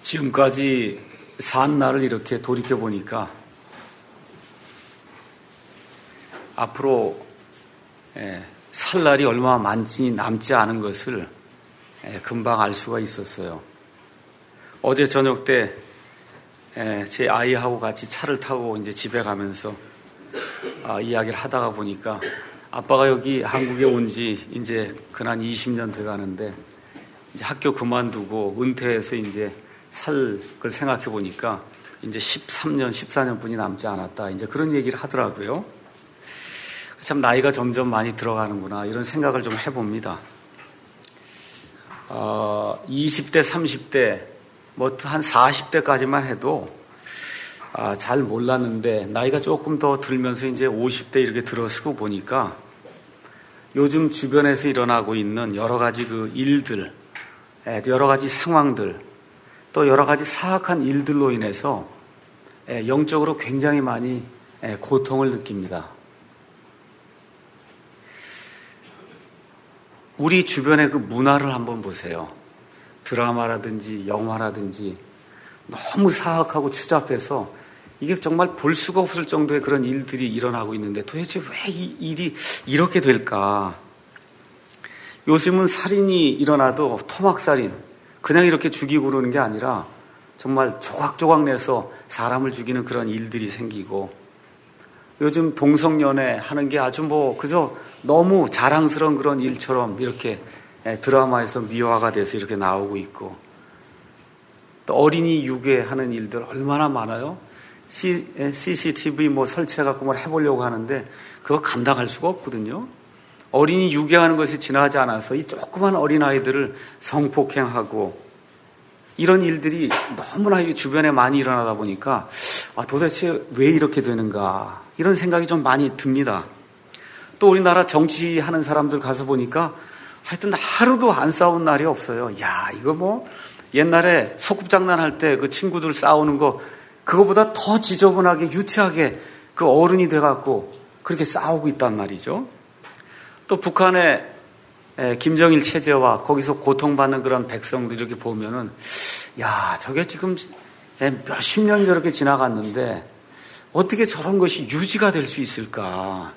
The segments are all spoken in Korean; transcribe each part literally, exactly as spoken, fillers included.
지금까지 산 날을 이렇게 돌이켜 보니까 앞으로 살 날이 얼마 많지 남지 않은 것을 금방 알 수가 있었어요. 어제 저녁 때 제 아이하고 같이 차를 타고 이제 집에 가면서 아, 이야기를 하다가 보니까 아빠가 여기 한국에 온 지 이제 근한 이십 년 돼 가는데 이제 학교 그만두고 은퇴해서 이제 살 걸 생각해 보니까 이제 십삼 년, 십사 년뿐이 남지 않았다. 이제 그런 얘기를 하더라고요. 참 나이가 점점 많이 들어가는구나 이런 생각을 좀 해봅니다. 어, 이십 대, 삼십 대, 뭐 한 사십 대까지만 해도 아, 잘 몰랐는데 나이가 조금 더 들면서 이제 오십 대 이렇게 들어서고 보니까 요즘 주변에서 일어나고 있는 여러 가지 그 일들, 여러 가지 상황들, 또 여러 가지 사악한 일들로 인해서 영적으로 굉장히 많이 고통을 느낍니다. 우리 주변의 그 문화를 한번 보세요. 드라마라든지 영화라든지 너무 사악하고 추잡해서 이게 정말 볼 수가 없을 정도의 그런 일들이 일어나고 있는데 도대체 왜 이 일이 이렇게 될까? 요즘은 살인이 일어나도 토막살인, 그냥 이렇게 죽이고 그러는 게 아니라 정말 조각조각 내서 사람을 죽이는 그런 일들이 생기고, 요즘 동성연애 하는 게 아주 뭐 그저 너무 자랑스러운 그런 일처럼 이렇게 드라마에서 미화가 돼서 이렇게 나오고 있고, 또 어린이 유괴하는 일들 얼마나 많아요. 씨씨티비 뭐 설치해갖고 뭘 해보려고 하는데 그거 감당할 수가 없거든요. 어린이 유괴하는 것에 지나지 않아서 이 조그만 어린아이들을 성폭행하고 이런 일들이 너무나 주변에 많이 일어나다 보니까 아, 도대체 왜 이렇게 되는가 이런 생각이 좀 많이 듭니다. 또 우리나라 정치하는 사람들 가서 보니까 하여튼 하루도 안 싸운 날이 없어요. 야, 이거 뭐 옛날에 소꿉장난 할 때 그 친구들 싸우는 거 그거보다 더 지저분하게 유치하게 그 어른이 돼갖고 그렇게 싸우고 있단 말이죠. 또 북한의 김정일 체제와 거기서 고통받는 그런 백성들 이렇게 보면은 야, 저게 지금 몇십 년 저렇게 지나갔는데 어떻게 저런 것이 유지가 될 수 있을까?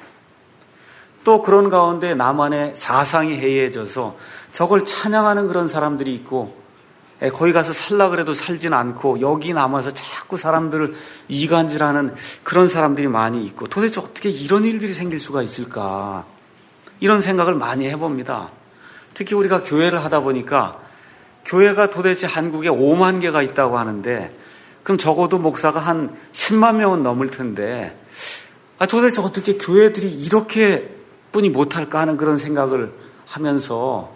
또 그런 가운데 남한의 사상이 해이해져서 저걸 찬양하는 그런 사람들이 있고, 거기 가서 살라 그래도 살진 않고 여기 남아서 자꾸 사람들을 이간질하는 그런 사람들이 많이 있고, 도대체 어떻게 이런 일들이 생길 수가 있을까? 이런 생각을 많이 해봅니다. 특히 우리가 교회를 하다 보니까 교회가 도대체 한국에 오만 개가 있다고 하는데 그럼 적어도 목사가 한 십만 명은 넘을 텐데 아, 도대체 어떻게 교회들이 이렇게 뿐이 못할까 하는 그런 생각을 하면서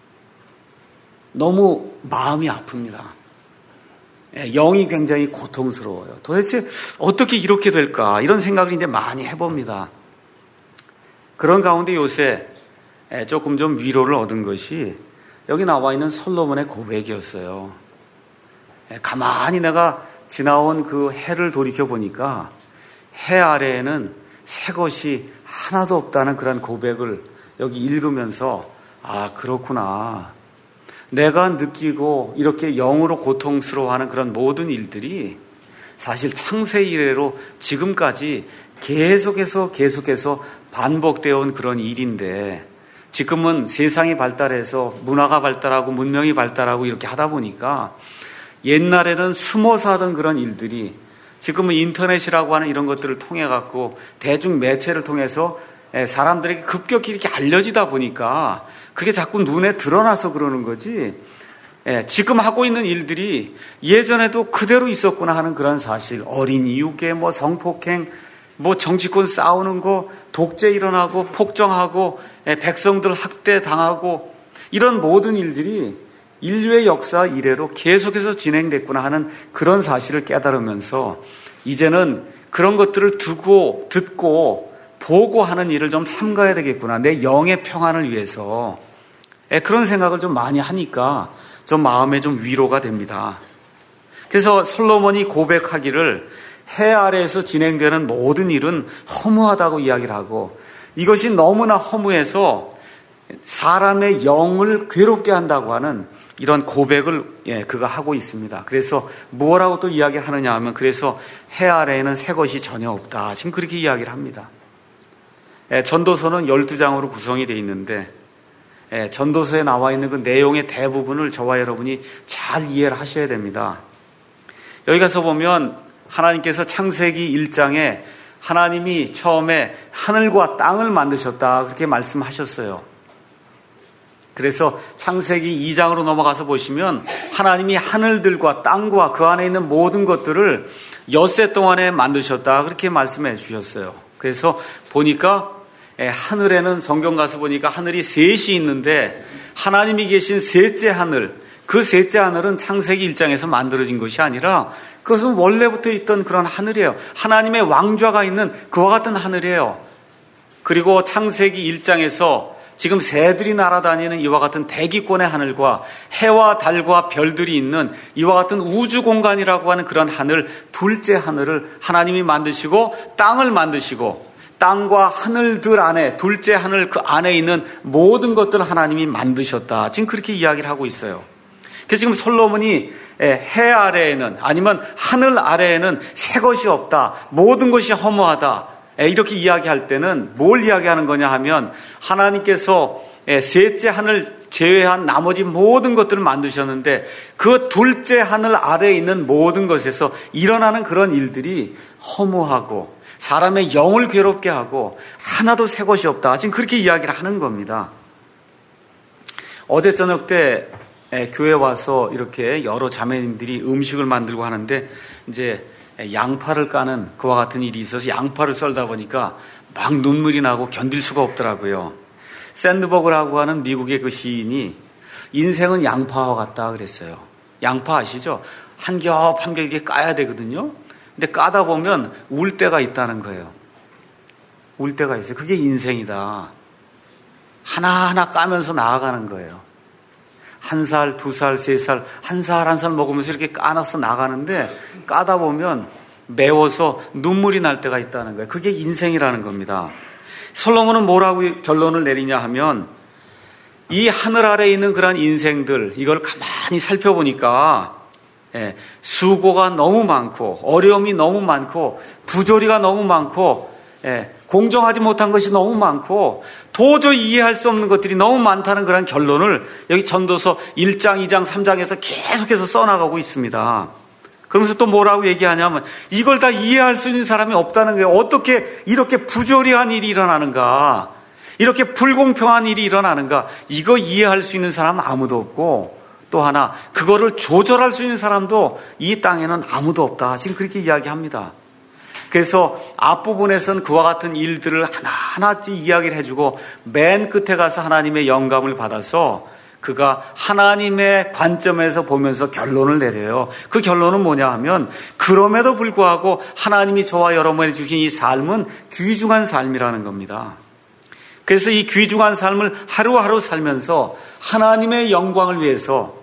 너무 마음이 아픕니다. 영이 굉장히 고통스러워요. 도대체 어떻게 이렇게 될까 이런 생각을 이제 많이 해봅니다. 그런 가운데 요새 조금 좀 위로를 얻은 것이 여기 나와 있는 솔로몬의 고백이었어요. 가만히 내가 지나온 그 해를 돌이켜 보니까 해 아래에는 새 것이 하나도 없다는 그런 고백을 여기 읽으면서 아, 그렇구나. 내가 느끼고 이렇게 영으로 고통스러워하는 그런 모든 일들이 사실 창세 이래로 지금까지 계속해서 계속해서 반복되어 온 그런 일인데, 지금은 세상이 발달해서 문화가 발달하고 문명이 발달하고 이렇게 하다 보니까 옛날에는 숨어서 하던 그런 일들이 지금은 인터넷이라고 하는 이런 것들을 통해 갖고 대중 매체를 통해서 사람들에게 급격히 이렇게 알려지다 보니까 그게 자꾸 눈에 드러나서 그러는 거지, 지금 하고 있는 일들이 예전에도 그대로 있었구나 하는 그런 사실, 어린이 유괴, 뭐 성폭행, 뭐 정치권 싸우는 거, 독재 일어나고 폭정하고 백성들 학대 당하고 이런 모든 일들이 인류의 역사 이래로 계속해서 진행됐구나 하는 그런 사실을 깨달으면서 이제는 그런 것들을 두고 듣고 보고 하는 일을 좀 삼가야 되겠구나, 내 영의 평안을 위해서. 그런 생각을 좀 많이 하니까 좀 마음에 좀 위로가 됩니다. 그래서 솔로몬이 고백하기를 해 아래에서 진행되는 모든 일은 허무하다고 이야기를 하고, 이것이 너무나 허무해서 사람의 영을 괴롭게 한다고 하는 이런 고백을 예, 그가 하고 있습니다. 그래서 뭐라고 또 이야기를 하느냐 하면 그래서 해 아래에는 새 것이 전혀 없다. 지금 그렇게 이야기를 합니다. 예, 전도서는 열두 장으로 구성이 되어 있는데 예, 전도서에 나와 있는 그 내용의 대부분을 저와 여러분이 잘 이해를 하셔야 됩니다. 여기 가서 보면 하나님께서 창세기 일 장에 하나님이 처음에 하늘과 땅을 만드셨다 그렇게 말씀하셨어요. 그래서 창세기 이 장으로 넘어가서 보시면 하나님이 하늘들과 땅과 그 안에 있는 모든 것들을 엿새 동안에 만드셨다 그렇게 말씀해 주셨어요. 그래서 보니까 하늘에는 성경 가서 보니까 하늘이 셋이 있는데 하나님이 계신 셋째 하늘, 그 셋째 하늘은 창세기 일 장에서 만들어진 것이 아니라 그것은 원래부터 있던 그런 하늘이에요. 하나님의 왕좌가 있는 그와 같은 하늘이에요. 그리고 창세기 일 장에서 지금 새들이 날아다니는 이와 같은 대기권의 하늘과 해와 달과 별들이 있는 이와 같은 우주 공간이라고 하는 그런 하늘, 둘째 하늘을 하나님이 만드시고 땅을 만드시고 땅과 하늘들 안에 둘째 하늘 그 안에 있는 모든 것들을 하나님이 만드셨다. 지금 그렇게 이야기를 하고 있어요. 그래서 지금 솔로몬이 해 아래에는 아니면 하늘 아래에는 새 것이 없다. 모든 것이 허무하다. 이렇게 이야기할 때는 뭘 이야기하는 거냐 하면 하나님께서 셋째 하늘 제외한 나머지 모든 것들을 만드셨는데 그 둘째 하늘 아래에 있는 모든 것에서 일어나는 그런 일들이 허무하고 사람의 영을 괴롭게 하고 하나도 새 것이 없다. 지금 그렇게 이야기를 하는 겁니다. 어제 저녁 때 교회 와서 이렇게 여러 자매님들이 음식을 만들고 하는데 이제 양파를 까는 그와 같은 일이 있어서 양파를 썰다 보니까 막 눈물이 나고 견딜 수가 없더라고요. 샌드버그라고 하는 미국의 그 시인이 인생은 양파와 같다 그랬어요. 양파 아시죠? 한 겹 한 겹 이렇게 까야 되거든요. 근데 까다 보면 울 때가 있다는 거예요. 울 때가 있어요. 그게 인생이다. 하나하나 까면서 나아가는 거예요. 한 살, 두 살, 세 살, 한 살, 한 살 먹으면서 이렇게 까놔서 나가는데 까다 보면 매워서 눈물이 날 때가 있다는 거예요. 그게 인생이라는 겁니다. 솔로몬은 뭐라고 결론을 내리냐 하면 이 하늘 아래에 있는 그런 인생들 이걸 가만히 살펴보니까 예, 수고가 너무 많고 어려움이 너무 많고 부조리가 너무 많고 예, 공정하지 못한 것이 너무 많고 도저히 이해할 수 없는 것들이 너무 많다는 그런 결론을 여기 전도서 일 장, 이 장, 삼 장에서 계속해서 써나가고 있습니다. 그러면서 또 뭐라고 얘기하냐면 이걸 다 이해할 수 있는 사람이 없다는 거예요. 어떻게 이렇게 부조리한 일이 일어나는가, 이렇게 불공평한 일이 일어나는가, 이거 이해할 수 있는 사람은 아무도 없고 또 하나 그거를 조절할 수 있는 사람도 이 땅에는 아무도 없다. 지금 그렇게 이야기합니다. 그래서 앞부분에서는 그와 같은 일들을 하나하나씩 이야기를 해주고 맨 끝에 가서 하나님의 영감을 받아서 그가 하나님의 관점에서 보면서 결론을 내려요. 그 결론은 뭐냐 하면 그럼에도 불구하고 하나님이 저와 여러분에게 주신 이 삶은 귀중한 삶이라는 겁니다. 그래서 이 귀중한 삶을 하루하루 살면서 하나님의 영광을 위해서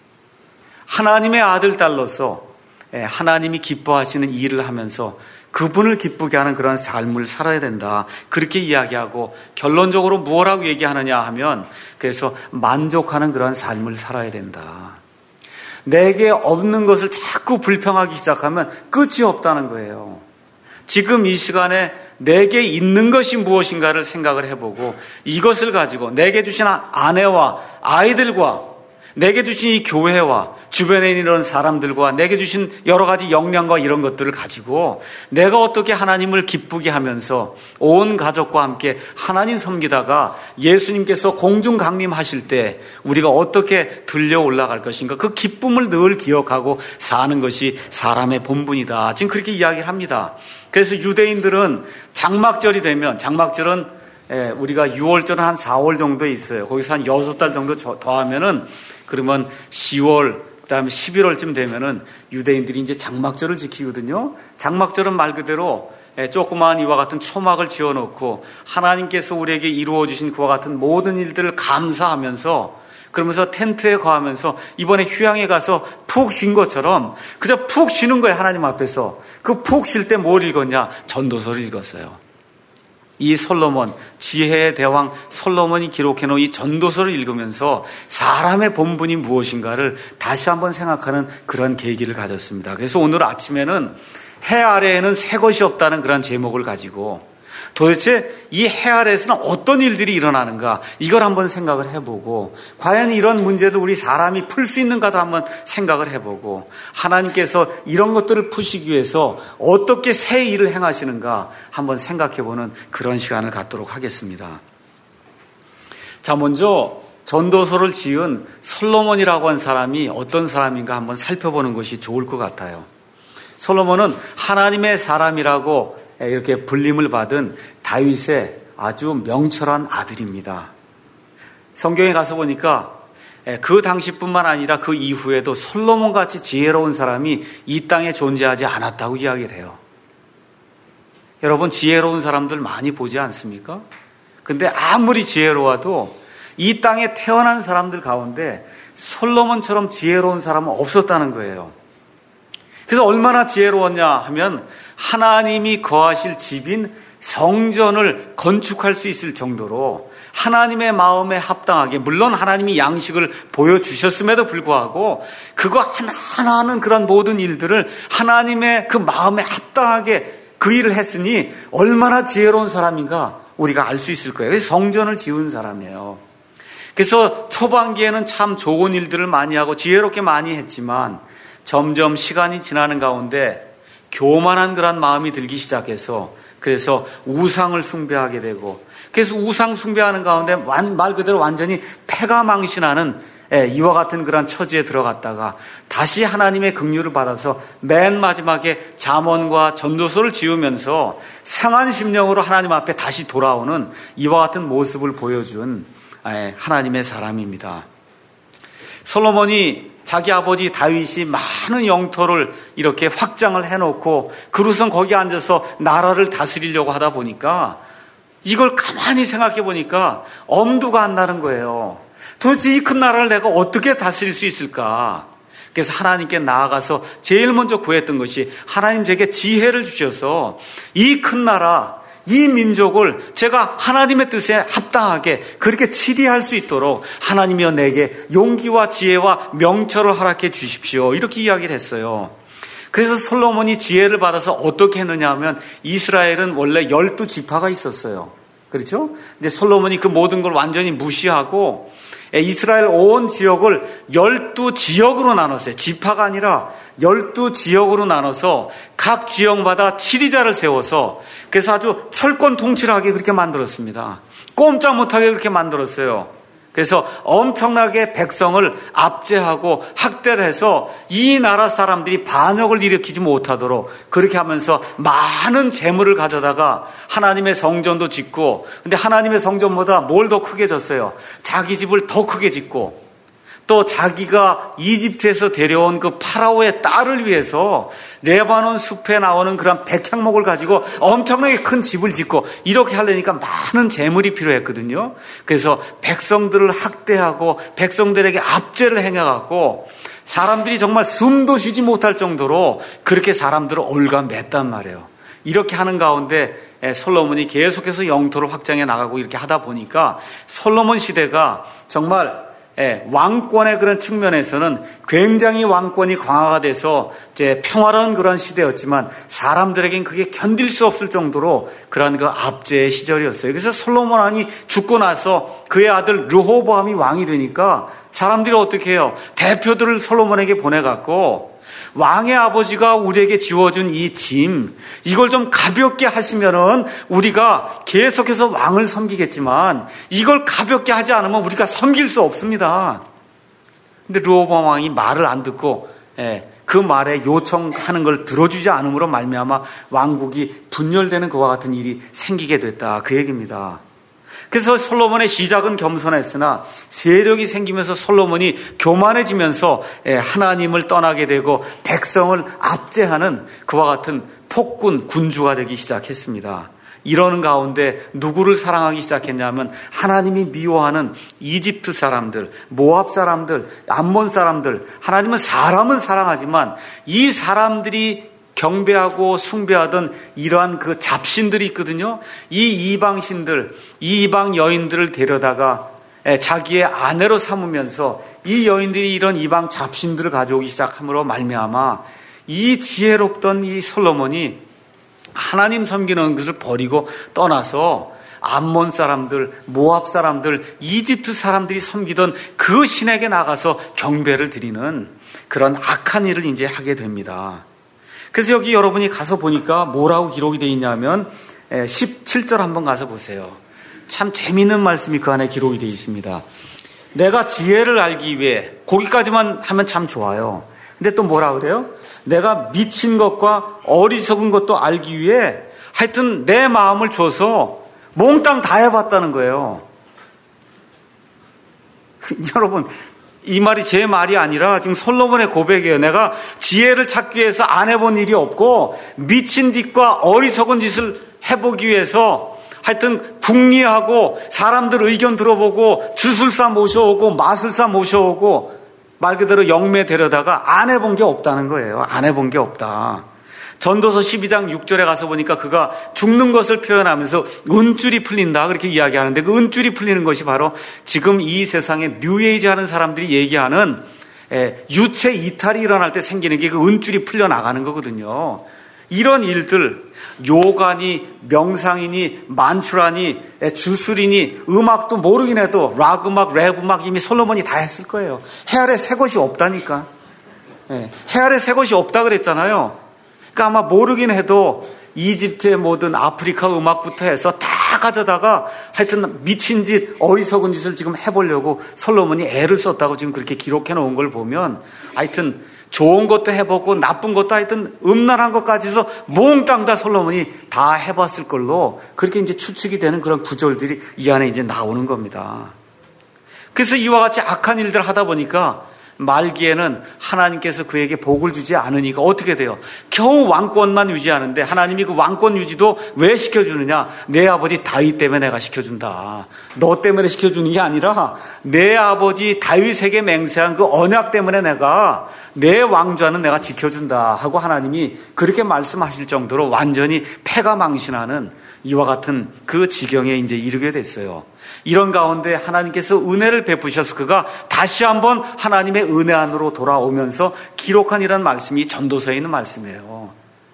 하나님의 아들, 딸로서 하나님이 기뻐하시는 일을 하면서 그분을 기쁘게 하는 그런 삶을 살아야 된다. 그렇게 이야기하고 결론적으로 뭐라고 얘기하느냐 하면 그래서 만족하는 그런 삶을 살아야 된다. 내게 없는 것을 자꾸 불평하기 시작하면 끝이 없다는 거예요. 지금 이 시간에 내게 있는 것이 무엇인가를 생각을 해보고 이것을 가지고 내게 주신 아내와 아이들과 내게 주신 이 교회와 주변에 있는 이런 사람들과 내게 주신 여러 가지 역량과 이런 것들을 가지고 내가 어떻게 하나님을 기쁘게 하면서 온 가족과 함께 하나님 섬기다가 예수님께서 공중 강림하실 때 우리가 어떻게 들려 올라갈 것인가, 그 기쁨을 늘 기억하고 사는 것이 사람의 본분이다. 지금 그렇게 이야기를 합니다. 그래서 유대인들은 장막절이 되면, 장막절은 우리가 유월절은 한 사월 정도에 있어요. 거기서 한 여섯 달 정도 더하면은 그러면 시월, 그 다음에 십일월쯤 되면은 유대인들이 이제 장막절을 지키거든요. 장막절은 말 그대로 조그마한 이와 같은 초막을 지어놓고 하나님께서 우리에게 이루어주신 그와 같은 모든 일들을 감사하면서 그러면서 텐트에 거하면서 이번에 휴양에 가서 푹 쉰 것처럼 그저 푹 쉬는 거예요. 하나님 앞에서. 그 푹 쉴 때 뭘 읽었냐? 전도서를 읽었어요. 이 솔로몬, 지혜의 대왕 솔로몬이 기록해 놓은 이 전도서를 읽으면서 사람의 본분이 무엇인가를 다시 한번 생각하는 그런 계기를 가졌습니다. 그래서 오늘 아침에는 해 아래에는 새 것이 없다는 그런 제목을 가지고 도대체 이 해 아래에서는 어떤 일들이 일어나는가, 이걸 한번 생각을 해보고, 과연 이런 문제를 우리 사람이 풀 수 있는가도 한번 생각을 해보고, 하나님께서 이런 것들을 푸시기 위해서 어떻게 새 일을 행하시는가 한번 생각해보는 그런 시간을 갖도록 하겠습니다. 자, 먼저 전도서를 지은 솔로몬이라고 한 사람이 어떤 사람인가 한번 살펴보는 것이 좋을 것 같아요. 솔로몬은 하나님의 사람이라고 이렇게 불림을 받은 다윗의 아주 명철한 아들입니다. 성경에 가서 보니까 그 당시뿐만 아니라 그 이후에도 솔로몬같이 지혜로운 사람이 이 땅에 존재하지 않았다고 이야기를 해요. 여러분, 지혜로운 사람들 많이 보지 않습니까? 근데 아무리 지혜로워도 이 땅에 태어난 사람들 가운데 솔로몬처럼 지혜로운 사람은 없었다는 거예요. 그래서 얼마나 지혜로웠냐 하면 하나님이 거하실 집인 성전을 건축할 수 있을 정도로 하나님의 마음에 합당하게, 물론 하나님이 양식을 보여주셨음에도 불구하고 그거 하나하나 하는 그런 모든 일들을 하나님의 그 마음에 합당하게 그 일을 했으니 얼마나 지혜로운 사람인가 우리가 알 수 있을 거예요. 그래서 성전을 지은 사람이에요. 그래서 초반기에는 참 좋은 일들을 많이 하고 지혜롭게 많이 했지만 점점 시간이 지나는 가운데 교만한 그런 마음이 들기 시작해서 그래서 우상을 숭배하게 되고, 그래서 우상 숭배하는 가운데 말 그대로 완전히 패가 망신하는 이와 같은 그런 처지에 들어갔다가 다시 하나님의 긍휼을 받아서 맨 마지막에 잠언과 전도서를 지으면서 상한 심령으로 하나님 앞에 다시 돌아오는 이와 같은 모습을 보여준 하나님의 사람입니다. 솔로몬이 자기 아버지 다윗이 많은 영토를 이렇게 확장을 해놓고 그루선 거기 앉아서 나라를 다스리려고 하다 보니까 이걸 가만히 생각해 보니까 엄두가 안 나는 거예요. 도대체 이 큰 나라를 내가 어떻게 다스릴 수 있을까? 그래서 하나님께 나아가서 제일 먼저 구했던 것이 하나님 제게 지혜를 주셔서 이 큰 나라, 이 민족을 제가 하나님의 뜻에 합당하게 그렇게 치리할 수 있도록 하나님이여 내게 용기와 지혜와 명철을 허락해 주십시오. 이렇게 이야기를 했어요. 그래서 솔로몬이 지혜를 받아서 어떻게 했느냐 하면 이스라엘은 원래 열두 지파가 있었어요. 그렇죠? 근데 솔로몬이 그 모든 걸 완전히 무시하고 이스라엘 온 지역을 열두 지역으로 나눴어요. 지파가 아니라 열두 지역으로 나눠서 각 지역마다 지리자를 세워서 그래서 아주 철권 통치하게 그렇게 만들었습니다. 꼼짝 못하게 그렇게 만들었어요. 그래서 엄청나게 백성을 압제하고 학대를 해서 이 나라 사람들이 반역을 일으키지 못하도록 그렇게 하면서 많은 재물을 가져다가 하나님의 성전도 짓고, 근데 하나님의 성전보다 뭘 더 크게 졌어요? 자기 집을 더 크게 짓고, 또 자기가 이집트에서 데려온 그 파라오의 딸을 위해서 레바논 숲에 나오는 그런 백향목을 가지고 엄청나게 큰 집을 짓고, 이렇게 하려니까 많은 재물이 필요했거든요. 그래서 백성들을 학대하고 백성들에게 압제를 행해갖고 사람들이 정말 숨도 쉬지 못할 정도로 그렇게 사람들을 올가맸단 말이에요. 이렇게 하는 가운데 솔로몬이 계속해서 영토를 확장해 나가고 이렇게 하다 보니까 솔로몬 시대가 정말 예, 왕권의 그런 측면에서는 굉장히 왕권이 강화가 돼서 이제 평화로운 그런 시대였지만 사람들에겐 그게 견딜 수 없을 정도로 그런 그 압제의 시절이었어요. 그래서 솔로몬 왕이 죽고 나서 그의 아들 르호보암이 왕이 되니까 사람들이 어떻게 해요? 대표들을 솔로몬에게 보내갖고 왕의 아버지가 우리에게 지워준 이 짐, 이걸 좀 가볍게 하시면은 우리가 계속해서 왕을 섬기겠지만 이걸 가볍게 하지 않으면 우리가 섬길 수 없습니다. 근데 르호보암 왕이 말을 안 듣고 예, 그 말에 요청하는 걸 들어주지 않음으로 말미암아 왕국이 분열되는 그와 같은 일이 생기게 됐다, 그 얘기입니다. 그래서 솔로몬의 시작은 겸손했으나 세력이 생기면서 솔로몬이 교만해지면서 하나님을 떠나게 되고 백성을 압제하는 그와 같은 폭군 군주가 되기 시작했습니다. 이러는 가운데 누구를 사랑하기 시작했냐면 하나님이 미워하는 이집트 사람들, 모압 사람들, 암몬 사람들. 하나님은 사람은 사랑하지만 이 사람들이 경배하고 숭배하던 이러한 그 잡신들이 있거든요. 이 이방신들, 이 이방 여인들을 데려다가 자기의 아내로 삼으면서 이 여인들이 이런 이방 잡신들을 가져오기 시작함으로 말미암아 이 지혜롭던 이 솔로몬이 하나님 섬기는 것을 버리고 떠나서 암몬 사람들, 모압 사람들, 이집트 사람들이 섬기던 그 신에게 나가서 경배를 드리는 그런 악한 일을 이제 하게 됩니다. 그래서 여기 여러분이 가서 보니까 뭐라고 기록이 되어 있냐면 십칠 절 한번 가서 보세요. 참 재미있는 말씀이 그 안에 기록이 되어 있습니다. 내가 지혜를 알기 위해, 거기까지만 하면 참 좋아요. 근데 또 뭐라 그래요? 내가 미친 것과 어리석은 것도 알기 위해 하여튼 내 마음을 줘서 몽땅 다 해봤다는 거예요. 여러분, 이 말이 제 말이 아니라 지금 솔로몬의 고백이에요. 내가 지혜를 찾기 위해서 안 해본 일이 없고 미친 짓과 어리석은 짓을 해보기 위해서 하여튼 궁리하고 사람들 의견 들어보고 주술사 모셔오고 마술사 모셔오고 말 그대로 영매 데려다가 안 해본 게 없다는 거예요. 안 해본 게 없다. 전도서 십이 장 육 절에 가서 보니까 그가 죽는 것을 표현하면서 은줄이 풀린다 그렇게 이야기하는데 그 은줄이 풀리는 것이 바로 지금 이 세상에 뉴에이지 하는 사람들이 얘기하는 유체 이탈이 일어날 때 생기는 게 그 은줄이 풀려나가는 거거든요. 이런 일들, 요가니 명상이니 만추라니 주술이니 음악도 모르긴 해도 락 음악, 랩 음악 이미 솔로몬이 다 했을 거예요. 해 아래 새 것이 없다니까. 해 아래 새 것이 없다 그랬잖아요. 그러니까 아마 모르긴 해도 이집트의 모든 아프리카 음악부터 해서 다 가져다가 하여튼 미친 짓, 어리석은 짓을 지금 해보려고 솔로몬이 애를 썼다고 지금 그렇게 기록해 놓은 걸 보면 하여튼 좋은 것도 해보고 나쁜 것도 하여튼 음란한 것까지 해서 몽땅 다 솔로몬이 다 해봤을 걸로 그렇게 이제 추측이 되는 그런 구절들이 이 안에 이제 나오는 겁니다. 그래서 이와 같이 악한 일들을 하다 보니까 말기에는 하나님께서 그에게 복을 주지 않으니까 어떻게 돼요? 겨우 왕권만 유지하는데 하나님이 그 왕권 유지도 왜 시켜주느냐? 내 아버지 다윗 때문에 내가 시켜준다. 너 때문에 시켜주는 게 아니라 내 아버지 다윗에게 맹세한 그 언약 때문에 내가 내 왕좌는 내가 지켜준다 하고 하나님이 그렇게 말씀하실 정도로 완전히 패가망신하는 이와 같은 그 지경에 이제 이르게 됐어요. 이런 가운데 하나님께서 은혜를 베푸셔서 그가 다시 한번 하나님의 은혜 안으로 돌아오면서 기록한 이런 말씀이 전도서에 있는 말씀이에요.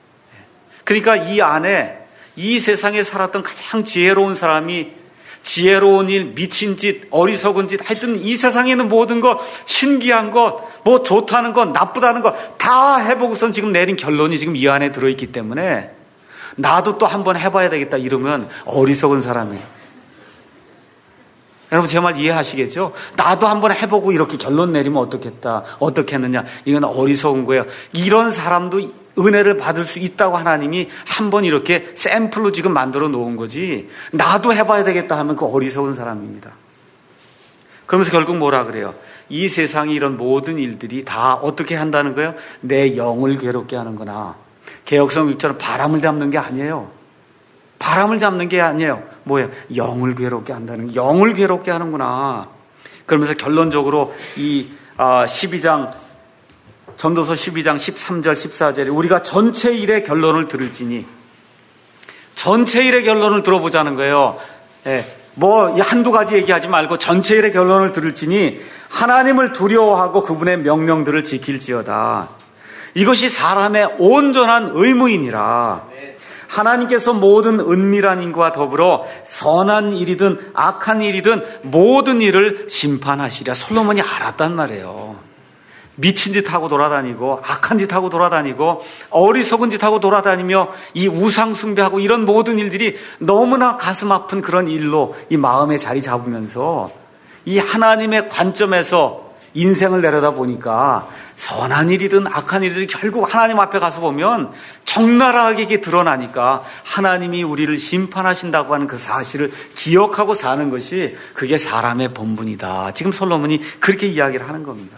그러니까 이 안에 이 세상에 살았던 가장 지혜로운 사람이 지혜로운 일, 미친 짓, 어리석은 짓, 하여튼 이 세상에 있는 모든 것, 신기한 것, 뭐 좋다는 것, 나쁘다는 것 다 해보고선 지금 내린 결론이 지금 이 안에 들어있기 때문에 나도 또 한번 해봐야 되겠다 이러면 어리석은 사람이에요. 여러분 제 말 이해하시겠죠? 나도 한번 해보고 이렇게 결론 내리면 어떻겠다, 어떻게 했느냐, 이건 어리석은 거예요. 이런 사람도 은혜를 받을 수 있다고 하나님이 한번 이렇게 샘플로 지금 만들어 놓은 거지 나도 해봐야 되겠다 하면 그 어리석은 사람입니다. 그러면서 결국 뭐라 그래요? 이 세상에 이런 모든 일들이 다 어떻게 한다는 거예요? 내 영을 괴롭게 하는 거나 개혁성경처럼 바람을 잡는 게 아니에요. 바람을 잡는 게 아니에요. 뭐예요? 영을 괴롭게 한다는, 영을 괴롭게 하는구나. 그러면서 결론적으로 이 십이 장, 전도서 십이 장 십삼 절 십사 절에 우리가 전체 일의 결론을 들을지니, 전체 일의 결론을 들어보자는 거예요. 예, 뭐 한두 가지 얘기하지 말고 전체 일의 결론을 들을지니 하나님을 두려워하고 그분의 명령들을 지킬지어다. 이것이 사람의 온전한 의무이니라. 하나님께서 모든 은밀한 인과 더불어 선한 일이든 악한 일이든 모든 일을 심판하시리라. 솔로몬이 알았단 말이에요. 미친 짓 하고 돌아다니고 악한 짓 하고 돌아다니고 어리석은 짓 하고 돌아다니며 이 우상 숭배하고 이런 모든 일들이 너무나 가슴 아픈 그런 일로 이 마음에 자리 잡으면서 이 하나님의 관점에서 인생을 내려다 보니까 선한 일이든 악한 일이든 결국 하나님 앞에 가서 보면 적나라하게 드러나니까 하나님이 우리를 심판하신다고 하는 그 사실을 기억하고 사는 것이 그게 사람의 본분이다. 지금 솔로몬이 그렇게 이야기를 하는 겁니다.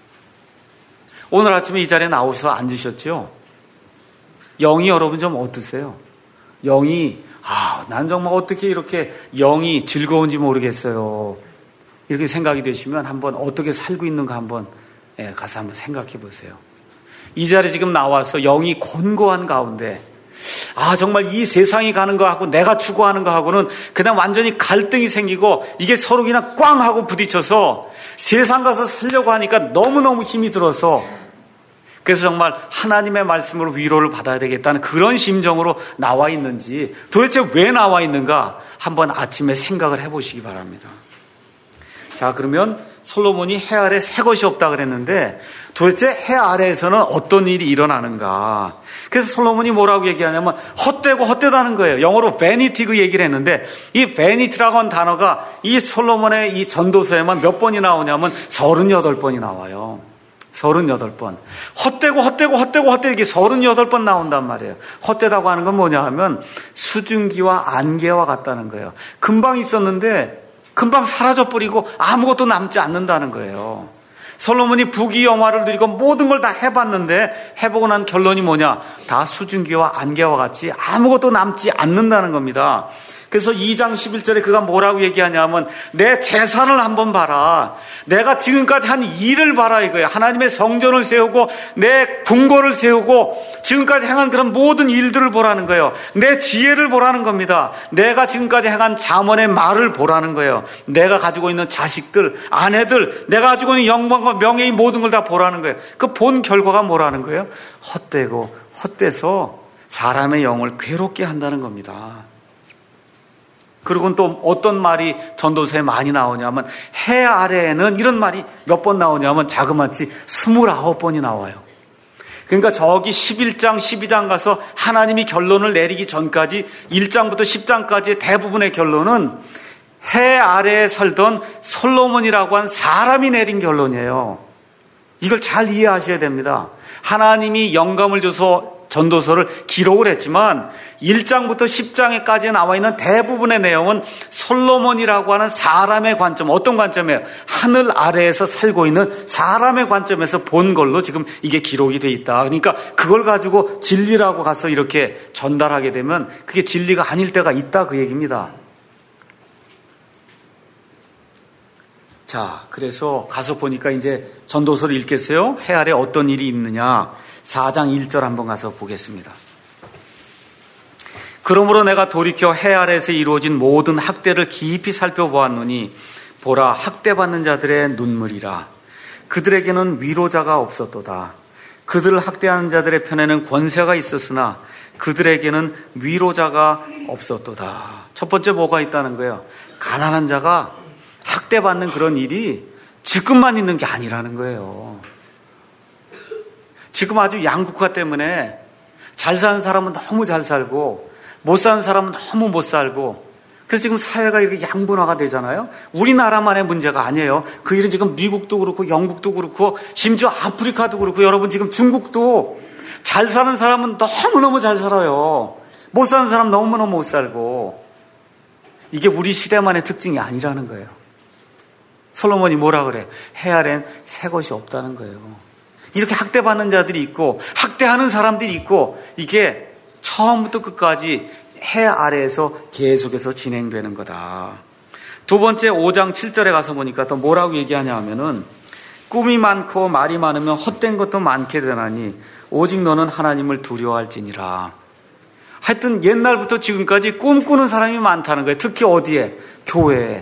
오늘 아침에 이 자리에 나오셔서 앉으셨죠? 영이 여러분 좀 어떠세요? 영이 아, 난 정말 어떻게 이렇게 영이 즐거운지 모르겠어요. 이렇게 생각이 되시면 한번 어떻게 살고 있는가 한번 예, 가서 한번 생각해 보세요. 이 자리에 지금 나와서 영이 곤고한 가운데 아 정말 이 세상이 가는 거하고 내가 추구하는 거하고는 그냥 완전히 갈등이 생기고 이게 서로 그냥 꽝 하고 부딪혀서 세상 가서 살려고 하니까 너무너무 힘이 들어서 그래서 정말 하나님의 말씀으로 위로를 받아야 되겠다는 그런 심정으로 나와 있는지 도대체 왜 나와 있는가 한번 아침에 생각을 해보시기 바랍니다. 자, 그러면 솔로몬이 해 아래 새 것이 없다 그랬는데 도대체 해 아래에서는 어떤 일이 일어나는가? 그래서 솔로몬이 뭐라고 얘기하냐면 헛되고 헛되다는 거예요. 영어로 vanity 그 얘기를 했는데 이 vanity라고 하는 단어가 이 솔로몬의 이 전도서에만 몇 번이 나오냐면 서른여덟 번이 나와요. 서른여덟 번. 헛되고 헛되고 헛되고 헛되고 이게 서른여덟 번 나온단 말이에요. 헛되다고 하는 건 뭐냐 하면 수증기와 안개와 같다는 거예요. 금방 있었는데 금방 사라져버리고 아무것도 남지 않는다는 거예요. 솔로몬이 부귀영화를 누리고 모든 걸 다 해봤는데 해보고 난 결론이 뭐냐? 다 수증기와 안개와 같이 아무것도 남지 않는다는 겁니다. 그래서 이 장 십일 절에 그가 뭐라고 얘기하냐면 내 재산을 한번 봐라. 내가 지금까지 한 일을 봐라 이거예요. 하나님의 성전을 세우고 내 궁궐을 세우고 지금까지 행한 그런 모든 일들을 보라는 거예요. 내 지혜를 보라는 겁니다. 내가 지금까지 행한 잠언의 말을 보라는 거예요. 내가 가지고 있는 자식들, 아내들, 내가 가지고 있는 영광과 명예의 모든 걸 다 보라는 거예요. 그 본 결과가 뭐라는 거예요? 헛되고 헛돼서 사람의 영을 괴롭게 한다는 겁니다. 그리고 또 어떤 말이 전도서에 많이 나오냐면 해 아래에는 이런 말이 몇 번 나오냐면 자그마치 스물아홉 번이 나와요. 그러니까 저기 십일 장, 십이 장 가서 하나님이 결론을 내리기 전까지 일 장부터 십 장까지의 대부분의 결론은 해 아래에 살던 솔로몬이라고 한 사람이 내린 결론이에요. 이걸 잘 이해하셔야 됩니다. 하나님이 영감을 줘서 전도서를 기록을 했지만 일 장부터 십 장에까지 나와 있는 대부분의 내용은 솔로몬이라고 하는 사람의 관점, 어떤 관점이에요? 하늘 아래에서 살고 있는 사람의 관점에서 본 걸로 지금 이게 기록이 돼 있다. 그러니까 그걸 가지고 진리라고 가서 이렇게 전달하게 되면 그게 진리가 아닐 때가 있다 그 얘기입니다. 자, 그래서 가서 보니까 이제 전도서를 읽겠어요? 해 아래 어떤 일이 있느냐? 사 장 일 절 한번 가서 보겠습니다. 그러므로 내가 돌이켜 해 아래에서 이루어진 모든 학대를 깊이 살펴보았노니 보라 학대받는 자들의 눈물이라. 그들에게는 위로자가 없었도다. 그들을 학대하는 자들의 편에는 권세가 있었으나 그들에게는 위로자가 없었도다. 첫 번째 뭐가 있다는 거예요? 가난한 자가 학대받는 그런 일이 지금만 있는 게 아니라는 거예요. 지금 아주 양극화 때문에 잘 사는 사람은 너무 잘 살고 못 사는 사람은 너무 못 살고 그래서 지금 사회가 이렇게 양분화가 되잖아요. 우리나라만의 문제가 아니에요. 그 일은 지금 미국도 그렇고 영국도 그렇고 심지어 아프리카도 그렇고 여러분 지금 중국도 잘 사는 사람은 너무너무 잘 살아요. 못 사는 사람은 너무너무 못 살고 이게 우리 시대만의 특징이 아니라는 거예요. 솔로몬이 뭐라 그래? 해 아래엔 새 것이 없다는 거예요. 이렇게 학대받는 자들이 있고 학대하는 사람들이 있고 이게 처음부터 끝까지 해 아래에서 계속해서 진행되는 거다. 두 번째 오 장 칠 절에 가서 보니까 또 뭐라고 얘기하냐 하면은 꿈이 많고 말이 많으면 헛된 것도 많게 되나니 오직 너는 하나님을 두려워할지니라. 하여튼 옛날부터 지금까지 꿈꾸는 사람이 많다는 거예요. 특히 어디에? 교회에.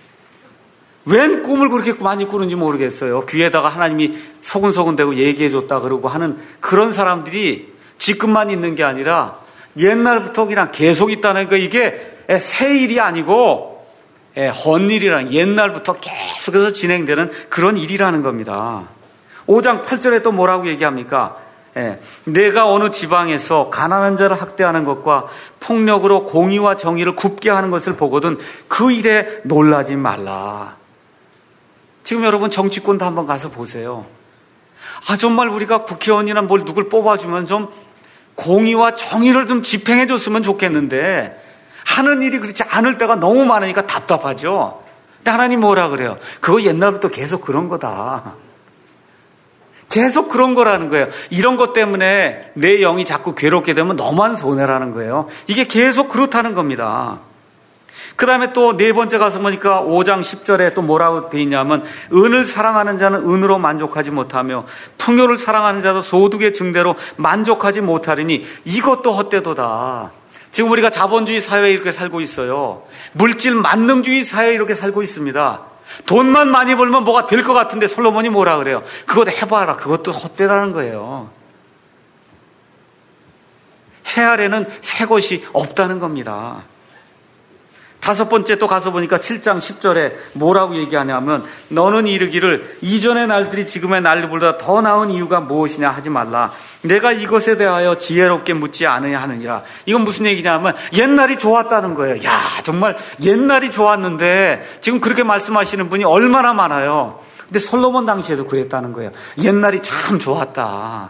웬 꿈을 그렇게 많이 꾸는지 모르겠어요. 귀에다가 하나님이 소근소근대고 얘기해줬다 그러고 하는 그런 사람들이 지금만 있는 게 아니라 옛날부터 그냥 계속 있다는 거. 이게 새 일이 아니고 헌일이란 옛날부터 계속해서 진행되는 그런 일이라는 겁니다. 오 장 팔 절에 또 뭐라고 얘기합니까? 예, 내가 어느 지방에서 가난한 자를 학대하는 것과 폭력으로 공의와 정의를 굽게 하는 것을 보거든 그 일에 놀라지 말라. 지금 여러분 정치권도 한번 가서 보세요. 아 정말 우리가 국회의원이나 뭘 누굴 뽑아주면 좀 공의와 정의를 좀 집행해 줬으면 좋겠는데 하는 일이 그렇지 않을 때가 너무 많으니까 답답하죠. 근데 하나님 뭐라 그래요? 그거 옛날부터 계속 그런 거다. 계속 그런 거라는 거예요. 이런 것 때문에 내 영이 자꾸 괴롭게 되면 너만 손해라는 거예요. 이게 계속 그렇다는 겁니다. 그 다음에 또 네 번째 가서 보니까 오 장 십 절에 또 뭐라고 되어 있냐면 은을 사랑하는 자는 은으로 만족하지 못하며 풍요를 사랑하는 자도 소득의 증대로 만족하지 못하리니 이것도 헛되도다. 지금 우리가 자본주의 사회에 이렇게 살고 있어요. 물질 만능주의 사회에 이렇게 살고 있습니다. 돈만 많이 벌면 뭐가 될 것 같은데 솔로몬이 뭐라 그래요? 그것도 해봐라. 그것도 헛되다는 거예요. 해 아래는 새 것이 없다는 겁니다. 다섯 번째 또 가서 보니까 칠 장 십 절에 뭐라고 얘기하냐면 너는 이르기를 이전의 날들이 지금의 날들보다 더 나은 이유가 무엇이냐 하지 말라. 내가 이것에 대하여 지혜롭게 묻지 않으냐 하느니라. 이건 무슨 얘기냐면 옛날이 좋았다는 거예요. 야, 정말 옛날이 좋았는데 지금 그렇게 말씀하시는 분이 얼마나 많아요. 근데 솔로몬 당시에도 그랬다는 거예요. 옛날이 참 좋았다.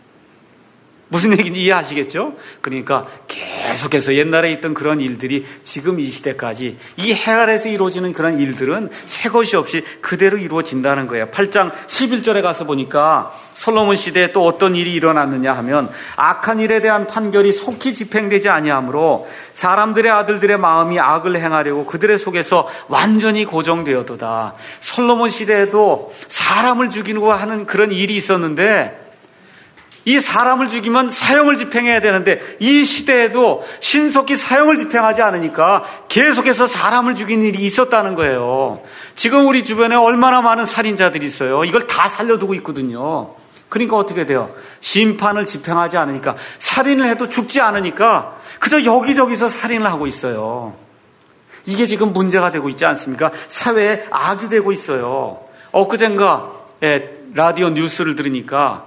무슨 얘기인지 이해하시겠죠? 그러니까 계속해서 옛날에 있던 그런 일들이 지금 이 시대까지 이 해 아래에서 이루어지는 그런 일들은 새 것이 없이 그대로 이루어진다는 거예요. 팔 장 십일 절에 가서 보니까 솔로몬 시대에 또 어떤 일이 일어났느냐 하면 악한 일에 대한 판결이 속히 집행되지 아니하므로 사람들의 아들들의 마음이 악을 행하려고 그들의 속에서 완전히 고정되었도다. 솔로몬 시대에도 사람을 죽이려고 하는 그런 일이 있었는데 이 사람을 죽이면 사형을 집행해야 되는데 이 시대에도 신속히 사형을 집행하지 않으니까 계속해서 사람을 죽이는 일이 있었다는 거예요. 지금 우리 주변에 얼마나 많은 살인자들이 있어요. 이걸 다 살려두고 있거든요. 그러니까 어떻게 돼요? 심판을 집행하지 않으니까 살인을 해도 죽지 않으니까 그저 여기저기서 살인을 하고 있어요. 이게 지금 문제가 되고 있지 않습니까? 사회에 악이 되고 있어요. 엊그젠가 라디오 뉴스를 들으니까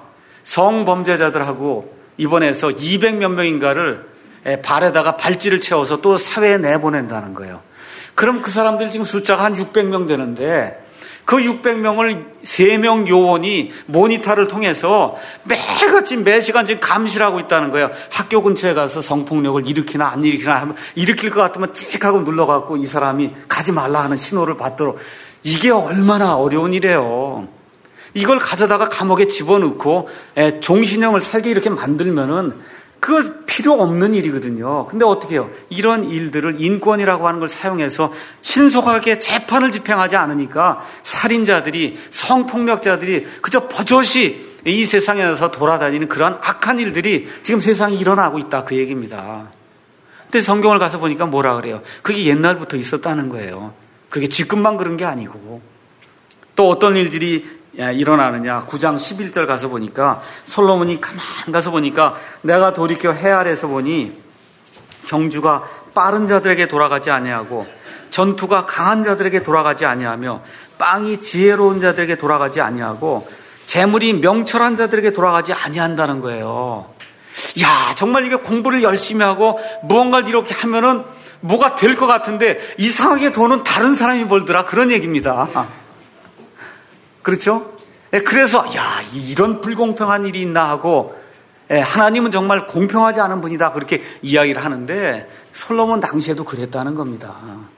성범죄자들하고 입원해서 이백 몇 명인가를 발에다가 발찌를 채워서 또 사회에 내보낸다는 거예요. 그럼 그 사람들이 지금 숫자가 한 육백 명 되는데 그 육백 명을 세 명 요원이 모니터를 통해서 매일같이 매시간 지금 감시를 하고 있다는 거예요. 학교 근처에 가서 성폭력을 일으키나 안 일으키나 하면 일으킬 것 같으면 찍 하고 눌러갖고 이 사람이 가지 말라 하는 신호를 받도록. 이게 얼마나 어려운 일이에요. 이걸 가져다가 감옥에 집어넣고 종신형을 살게 이렇게 만들면은 그거 필요 없는 일이거든요. 근데 어떻게 해요? 이런 일들을 인권이라고 하는 걸 사용해서 신속하게 재판을 집행하지 않으니까 살인자들이 성폭력자들이 그저 버젓이 이 세상에서 돌아다니는 그러한 악한 일들이 지금 세상에 일어나고 있다 그 얘기입니다. 근데 성경을 가서 보니까 뭐라 그래요? 그게 옛날부터 있었다는 거예요. 그게 지금만 그런 게 아니고. 또 어떤 일들이 일어나느냐. 구 장 십일 절 가서 보니까 솔로몬이 가만 가서 보니까 내가 돌이켜 해 아래에서 보니 경주가 빠른 자들에게 돌아가지 아니하고 전투가 강한 자들에게 돌아가지 아니하며 빵이 지혜로운 자들에게 돌아가지 아니하고 재물이 명철한 자들에게 돌아가지 아니한다는 거예요. 야, 정말 이게 공부를 열심히 하고 무언가를 이렇게 하면은 뭐가 될 것 같은데 이상하게 돈은 다른 사람이 벌더라 그런 얘기입니다. 그렇죠? 그래서 야, 이런 불공평한 일이 있나 하고 하나님은 정말 공평하지 않은 분이다 그렇게 이야기를 하는데 솔로몬 당시에도 그랬다는 겁니다.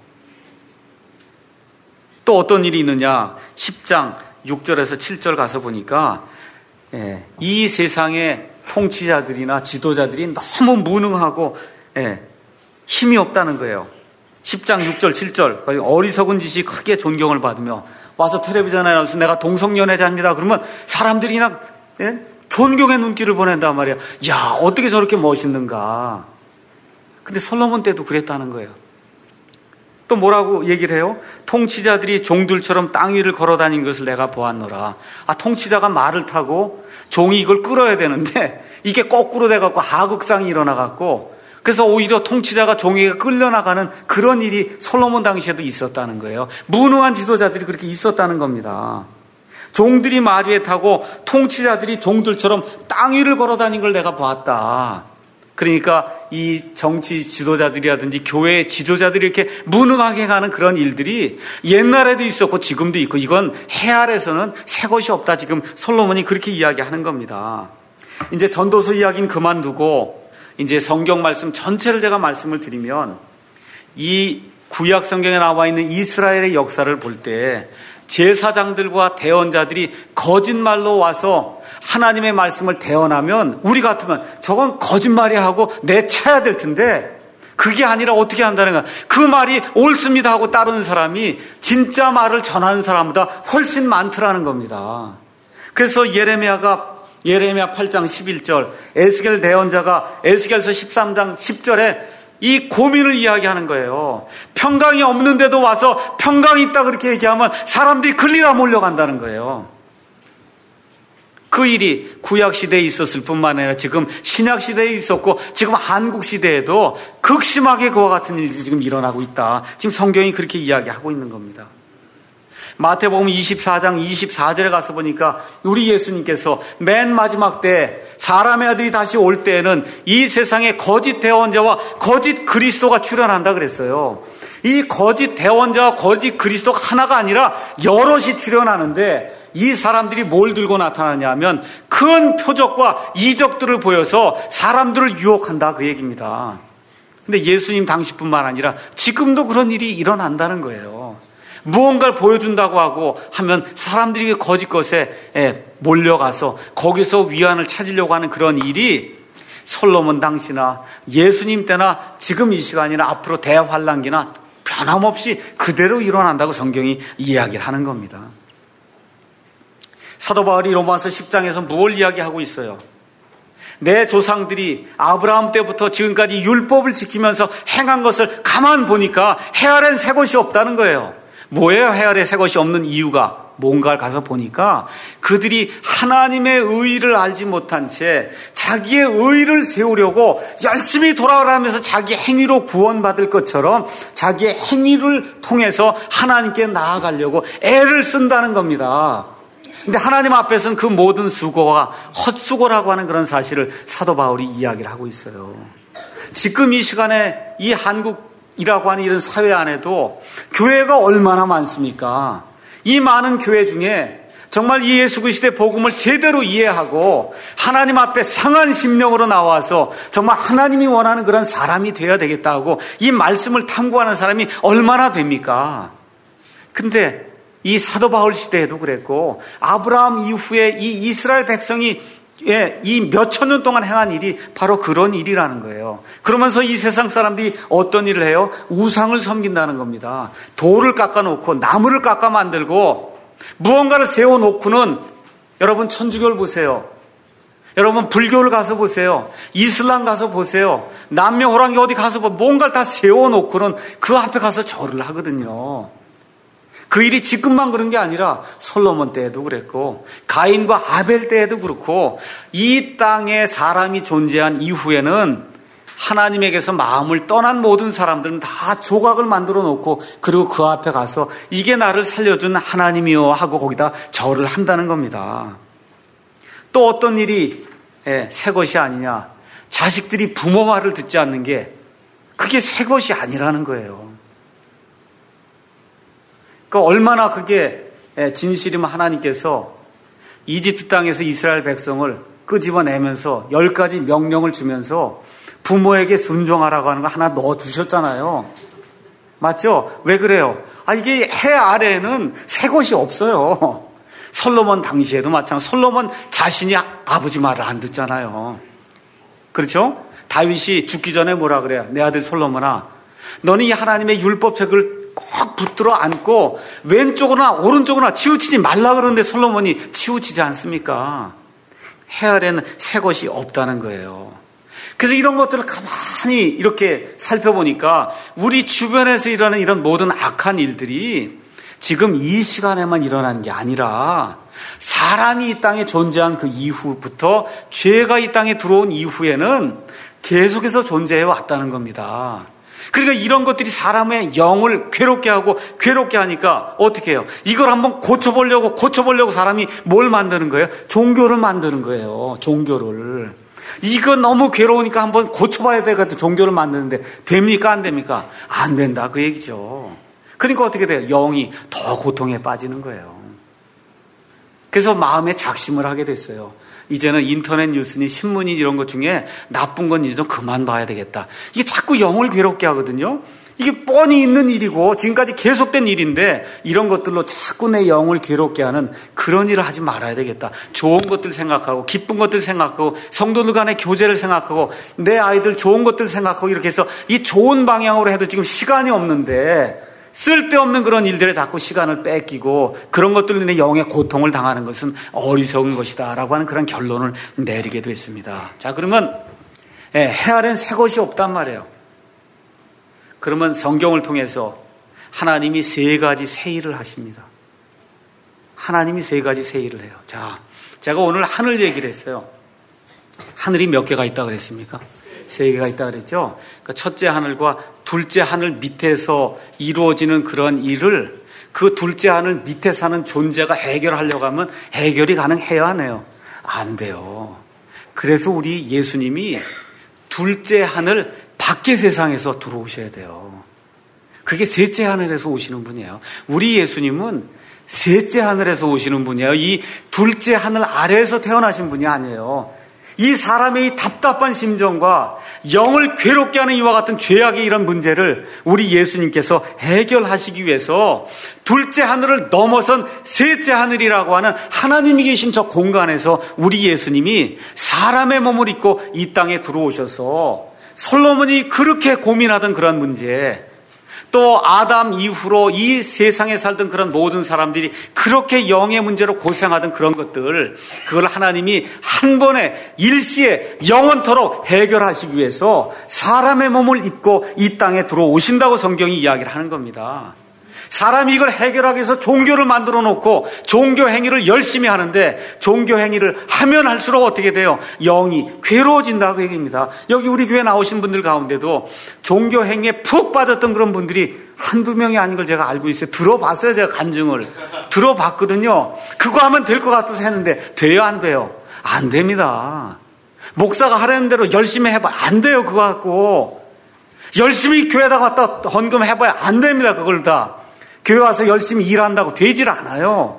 또 어떤 일이 있느냐. 십 장 육 절에서 칠 절 가서 보니까 이 세상의 통치자들이나 지도자들이 너무 무능하고 힘이 없다는 거예요. 십 장 육 절 칠 절 어리석은 짓이 크게 존경을 받으며 와서 텔레비전에 나와서 내가 동성연애자입니다. 그러면 사람들이 그냥 예? 존경의 눈길을 보낸단 말이야. 야, 어떻게 저렇게 멋있는가. 근데 솔로몬 때도 그랬다는 거예요. 또 뭐라고 얘기를 해요? 통치자들이 종들처럼 땅 위를 걸어다니는 것을 내가 보았노라. 아, 통치자가 말을 타고 종이 이걸 끌어야 되는데 이게 거꾸로 돼갖고 하극상이 일어나갖고 그래서 오히려 통치자가 종에게 끌려나가는 그런 일이 솔로몬 당시에도 있었다는 거예요. 무능한 지도자들이 그렇게 있었다는 겁니다. 종들이 말 위에 타고 통치자들이 종들처럼 땅 위를 걸어다니는 걸 내가 보았다. 그러니까 이 정치 지도자들이라든지 교회 지도자들이 이렇게 무능하게 가는 그런 일들이 옛날에도 있었고 지금도 있고 이건 해 아래서는 새 것이 없다. 지금 솔로몬이 그렇게 이야기하는 겁니다. 이제 전도서 이야기는 그만두고 이제 성경 말씀 전체를 제가 말씀을 드리면 이 구약 성경에 나와 있는 이스라엘의 역사를 볼 때 제사장들과 대언자들이 거짓말로 와서 하나님의 말씀을 대언하면 우리 같으면 저건 거짓말이야 하고 내쳐야 될 텐데 그게 아니라 어떻게 한다는 거야. 그 말이 옳습니다 하고 따르는 사람이 진짜 말을 전하는 사람보다 훨씬 많더라는 겁니다. 그래서 예레미야가 예레미야 팔 장 십일 절, 에스겔 대언자가 에스겔서 십삼 장 십 절에 이 고민을 이야기하는 거예요. 평강이 없는데도 와서 평강이 있다 그렇게 얘기하면 사람들이 글리라 몰려간다는 거예요. 그 일이 구약시대에 있었을 뿐만 아니라 지금 신약시대에 있었고 지금 한국시대에도 극심하게 그와 같은 일이 지금 일어나고 있다. 지금 성경이 그렇게 이야기하고 있는 겁니다. 마태복음 이십사 장 이십사 절에 가서 보니까 우리 예수님께서 맨 마지막 때 사람의 아들이 다시 올 때에는 이 세상에 거짓 대원자와 거짓 그리스도가 출현한다 그랬어요. 이 거짓 대원자와 거짓 그리스도가 하나가 아니라 여럿이 출현하는데 이 사람들이 뭘 들고 나타나냐 하면 큰 표적과 이적들을 보여서 사람들을 유혹한다 그 얘기입니다. 근데 예수님 당시뿐만 아니라 지금도 그런 일이 일어난다는 거예요. 무언가를 보여준다고 하고 하면 사람들이 거짓 것에 몰려가서 거기서 위안을 찾으려고 하는 그런 일이 솔로몬 당시나 예수님 때나 지금 이 시간이나 앞으로 대환란기나 변함없이 그대로 일어난다고 성경이 이야기를 하는 겁니다. 사도 바울이 로마서 십 장에서 무엇을 이야기하고 있어요? 내 조상들이 아브라함 때부터 지금까지 율법을 지키면서 행한 것을 가만 보니까 해 아래는 새 것이 없다는 거예요. 뭐예요? 해 아래 새 것이 없는 이유가 뭔가를 가서 보니까 그들이 하나님의 의의를 알지 못한 채 자기의 의의를 세우려고 열심히 돌아가면서 자기 행위로 구원받을 것처럼 자기의 행위를 통해서 하나님께 나아가려고 애를 쓴다는 겁니다. 근데 하나님 앞에서는 그 모든 수고가 헛수고라고 하는 그런 사실을 사도 바울이 이야기를 하고 있어요. 지금 이 시간에 이 한국이라고 하는 이런 사회 안에도 교회가 얼마나 많습니까? 이 많은 교회 중에 정말 이 예수 그리스도의 복음을 제대로 이해하고 하나님 앞에 상한 심령으로 나와서 정말 하나님이 원하는 그런 사람이 되어야 되겠다고 이 말씀을 탐구하는 사람이 얼마나 됩니까? 근데 이 사도 바울 시대에도 그랬고 아브라함 이후에 이 이스라엘 백성이 이 몇천 년 동안 행한 일이 바로 그런 일이라는 거예요. 그러면서 이 세상 사람들이 어떤 일을 해요? 우상을 섬긴다는 겁니다. 돌을 깎아놓고 나무를 깎아 만들고 무언가를 세워놓고는 여러분 천주교를 보세요. 여러분 불교를 가서 보세요. 이슬람 가서 보세요. 남녀 호랑이 어디 가서 보면 뭔가를 다 세워놓고는 그 앞에 가서 절을 하거든요. 그 일이 지금만 그런 게 아니라 솔로몬 때에도 그랬고 가인과 아벨 때에도 그렇고 이 땅에 사람이 존재한 이후에는 하나님에게서 마음을 떠난 모든 사람들은 다 조각을 만들어 놓고 그리고 그 앞에 가서 이게 나를 살려준 하나님이요 하고 거기다 절을 한다는 겁니다. 또 어떤 일이 새 것이 아니냐. 자식들이 부모 말을 듣지 않는 게 그게 새 것이 아니라는 거예요. 그러니까 얼마나 그게 진실이면 하나님께서 이집트 땅에서 이스라엘 백성을 끄집어내면서 열 가지 명령을 주면서 부모에게 순종하라고 하는 거 하나 넣어주셨잖아요. 맞죠? 왜 그래요? 아, 이게 해 아래에는 새 것이 없어요. 솔로몬 당시에도 마찬가지. 솔로몬 자신이 아버지 말을 안 듣잖아요. 그렇죠? 다윗이 죽기 전에 뭐라 그래요? 내 아들 솔로몬아, 너는 이 하나님의 율법책을 꼭 붙들어 안고 왼쪽으로나 오른쪽으로나 치우치지 말라 그러는데 솔로몬이 치우치지 않습니까? 해 아래는 새 것이 없다는 거예요. 그래서 이런 것들을 가만히 이렇게 살펴보니까 우리 주변에서 일어나는 이런 모든 악한 일들이 지금 이 시간에만 일어나는 게 아니라 사람이 이 땅에 존재한 그 이후부터 죄가 이 땅에 들어온 이후에는 계속해서 존재해 왔다는 겁니다. 그러니까 이런 것들이 사람의 영을 괴롭게 하고 괴롭게 하니까 어떻게 해요? 이걸 한번 고쳐보려고 고쳐보려고 사람이 뭘 만드는 거예요? 종교를 만드는 거예요. 종교를. 이거 너무 괴로우니까 한번 고쳐봐야 되겠다. 종교를 만드는데 됩니까? 안 됩니까? 안 된다. 그 얘기죠. 그러니까 어떻게 돼요? 영이 더 고통에 빠지는 거예요. 그래서 마음에 작심을 하게 됐어요. 이제는 인터넷 뉴스니 신문이 이런 것 중에 나쁜 건 이제 좀 그만 봐야 되겠다. 이게 자꾸 영을 괴롭게 하거든요. 이게 뻔히 있는 일이고 지금까지 계속된 일인데 이런 것들로 자꾸 내 영을 괴롭게 하는 그런 일을 하지 말아야 되겠다. 좋은 것들 생각하고 기쁜 것들 생각하고 성도들 간의 교제를 생각하고 내 아이들 좋은 것들 생각하고 이렇게 해서 이 좋은 방향으로 해도 지금 시간이 없는데 쓸데없는 그런 일들에 자꾸 시간을 뺏기고 그런 것들로 인해 영의 고통을 당하는 것은 어리석은 것이다 라고 하는 그런 결론을 내리게 됐습니다. 자, 그러면 해 아래는 새 것이 없단 말이에요. 그러면 성경을 통해서 하나님이 세 가지 새 일을 하십니다. 하나님이 세 가지 새 일을 해요. 자, 제가 오늘 하늘 얘기를 했어요. 하늘이 몇 개가 있다고 그랬습니까? 세 개가 있다고 그랬죠. 그러니까 첫째 하늘과 둘째 하늘 밑에서 이루어지는 그런 일을 그 둘째 하늘 밑에 사는 존재가 해결하려고 하면 해결이 가능해야 하네요. 안 돼요. 그래서 우리 예수님이 둘째 하늘 밖의 세상에서 들어오셔야 돼요. 그게 셋째 하늘에서 오시는 분이에요. 우리 예수님은 셋째 하늘에서 오시는 분이에요. 이 둘째 하늘 아래에서 태어나신 분이 아니에요. 이 사람의 이 답답한 심정과 영을 괴롭게 하는 이와 같은 죄악의 이런 문제를 우리 예수님께서 해결하시기 위해서 둘째 하늘을 넘어선 셋째 하늘이라고 하는 하나님이 계신 저 공간에서 우리 예수님이 사람의 몸을 입고 이 땅에 들어오셔서 솔로몬이 그렇게 고민하던 그런 문제, 또 아담 이후로 이 세상에 살던 그런 모든 사람들이 그렇게 영의 문제로 고생하던 그런 것들, 그걸 하나님이 한 번에 일시에 영원토록 해결하시기 위해서 사람의 몸을 입고 이 땅에 들어오신다고 성경이 이야기를 하는 겁니다. 사람이 이걸 해결하기 위해서 종교를 만들어 놓고 종교 행위를 열심히 하는데 종교 행위를 하면 할수록 어떻게 돼요? 영이 괴로워진다고 얘기입니다. 여기 우리 교회 나오신 분들 가운데도 종교 행위에 푹 빠졌던 그런 분들이 한두 명이 아닌 걸 제가 알고 있어요. 들어봤어요. 제가 간증을. 들어봤거든요. 그거 하면 될 것 같아서 했는데 돼요? 안 돼요? 안 됩니다. 목사가 하라는 대로 열심히 해봐. 안 돼요. 그거 갖고. 열심히 교회에다 갖다 헌금해봐야 안 됩니다. 그걸 다. 교회 와서 열심히 일한다고 되질 않아요.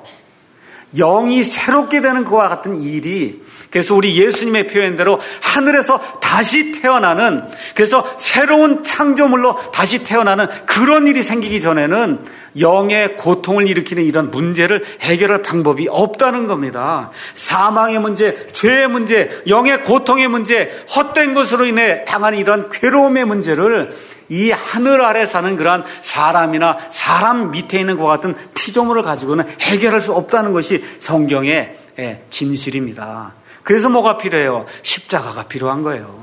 영이 새롭게 되는 그와 같은 일이, 그래서 우리 예수님의 표현대로 하늘에서 다시 태어나는, 그래서 새로운 창조물로 다시 태어나는 그런 일이 생기기 전에는 영의 고통을 일으키는 이런 문제를 해결할 방법이 없다는 겁니다. 사망의 문제, 죄의 문제, 영의 고통의 문제, 헛된 것으로 인해 당하는 이런 괴로움의 문제를 이 하늘 아래 사는 그러한 사람이나 사람 밑에 있는 것 같은 피조물을 가지고는 해결할 수 없다는 것이 성경의 진실입니다. 그래서 뭐가 필요해요? 십자가가 필요한 거예요.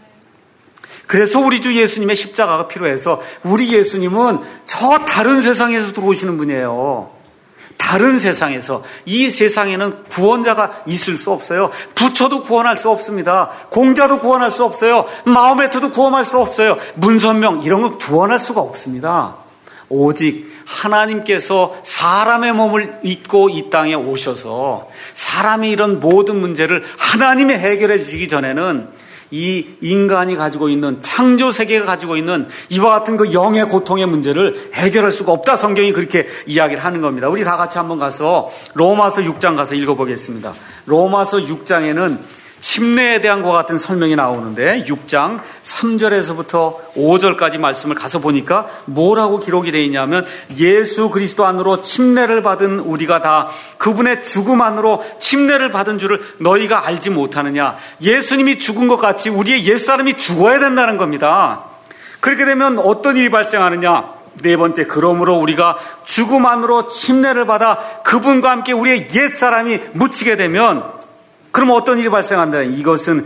그래서 우리 주 예수님의 십자가가 필요해서 우리 예수님은 저 다른 세상에서 들어오시는 분이에요. 다른 세상에서. 이 세상에는 구원자가 있을 수 없어요. 부처도 구원할 수 없습니다. 공자도 구원할 수 없어요. 마호메트도 구원할 수 없어요. 문선명 이런 거 구원할 수가 없습니다. 오직 하나님께서 사람의 몸을 입고 이 땅에 오셔서 사람이 이런 모든 문제를 하나님이 해결해 주시기 전에는 이 인간이 가지고 있는, 창조 세계가 가지고 있는 이와 같은 그 영의 고통의 문제를 해결할 수가 없다. 성경이 그렇게 이야기를 하는 겁니다. 우리 다 같이 한번 가서 로마서 육 장 가서 읽어보겠습니다. 로마서 육 장에는 심내에 대한 것과 같은 설명이 나오는데 육 장 삼 절에서부터 오 절까지 말씀을 가서 보니까 뭐라고 기록이 되어 있냐면, 예수 그리스도 안으로 침례를 받은 우리가 다 그분의 죽음 안으로 침례를 받은 줄을 너희가 알지 못하느냐. 예수님이 죽은 것 같이 우리의 옛사람이 죽어야 된다는 겁니다. 그렇게 되면 어떤 일이 발생하느냐. 네 번째, 그러므로 우리가 죽음 안으로 침례를 받아 그분과 함께 우리의 옛사람이 묻히게 되면, 그럼 어떤 일이 발생한다? 이것은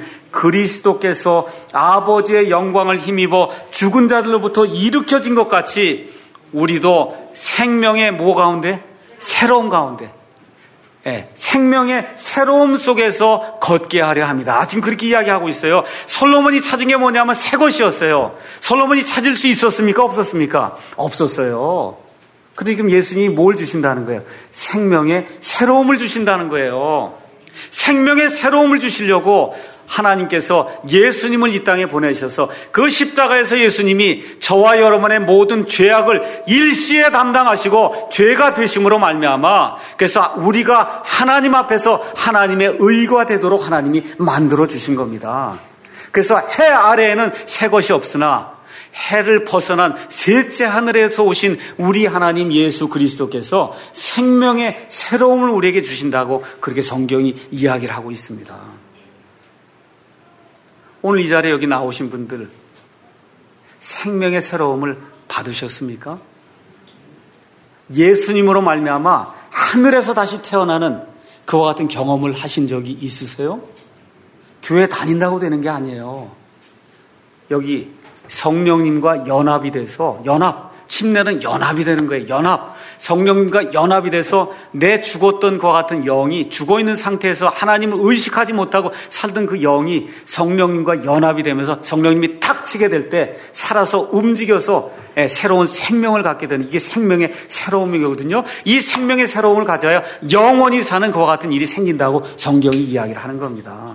그리스도께서 아버지의 영광을 힘입어 죽은 자들로부터 일으켜진 것 같이 우리도 생명의 뭐 가운데? 새로움 가운데. 네, 생명의 새로움 속에서 걷게 하려 합니다. 지금 그렇게 이야기하고 있어요. 솔로몬이 찾은 게 뭐냐면 새 것이었어요. 솔로몬이 찾을 수 있었습니까? 없었습니까? 없었어요. 근데 지금 예수님이 뭘 주신다는 거예요? 생명의 새로움을 주신다는 거예요. 생명의 새로움을 주시려고 하나님께서 예수님을 이 땅에 보내셔서 그 십자가에서 예수님이 저와 여러분의 모든 죄악을 일시에 담당하시고 죄가 되심으로 말미암아, 그래서 우리가 하나님 앞에서 하나님의 의가 되도록 하나님이 만들어 주신 겁니다. 그래서 해 아래에는 새 것이 없으나 해를 벗어난 셋째 하늘에서 오신 우리 하나님 예수 그리스도께서 생명의 새로움을 우리에게 주신다고 그렇게 성경이 이야기를 하고 있습니다. 오늘 이 자리에 여기 나오신 분들 생명의 새로움을 받으셨습니까? 예수님으로 말미암아 하늘에서 다시 태어나는 그와 같은 경험을 하신 적이 있으세요? 교회 다닌다고 되는 게 아니에요. 여기 성령님과 연합이 돼서, 연합, 침례는 연합이 되는 거예요. 연합. 성령님과 연합이 돼서 내 죽었던 그와 같은 영이, 죽어있는 상태에서 하나님을 의식하지 못하고 살던 그 영이 성령님과 연합이 되면서 성령님이 탁 치게 될 때 살아서 움직여서 새로운 생명을 갖게 되는, 이게 생명의 새로움이거든요. 이 생명의 새로움을 가져야 영원히 사는 그와 같은 일이 생긴다고 성경이 이야기를 하는 겁니다.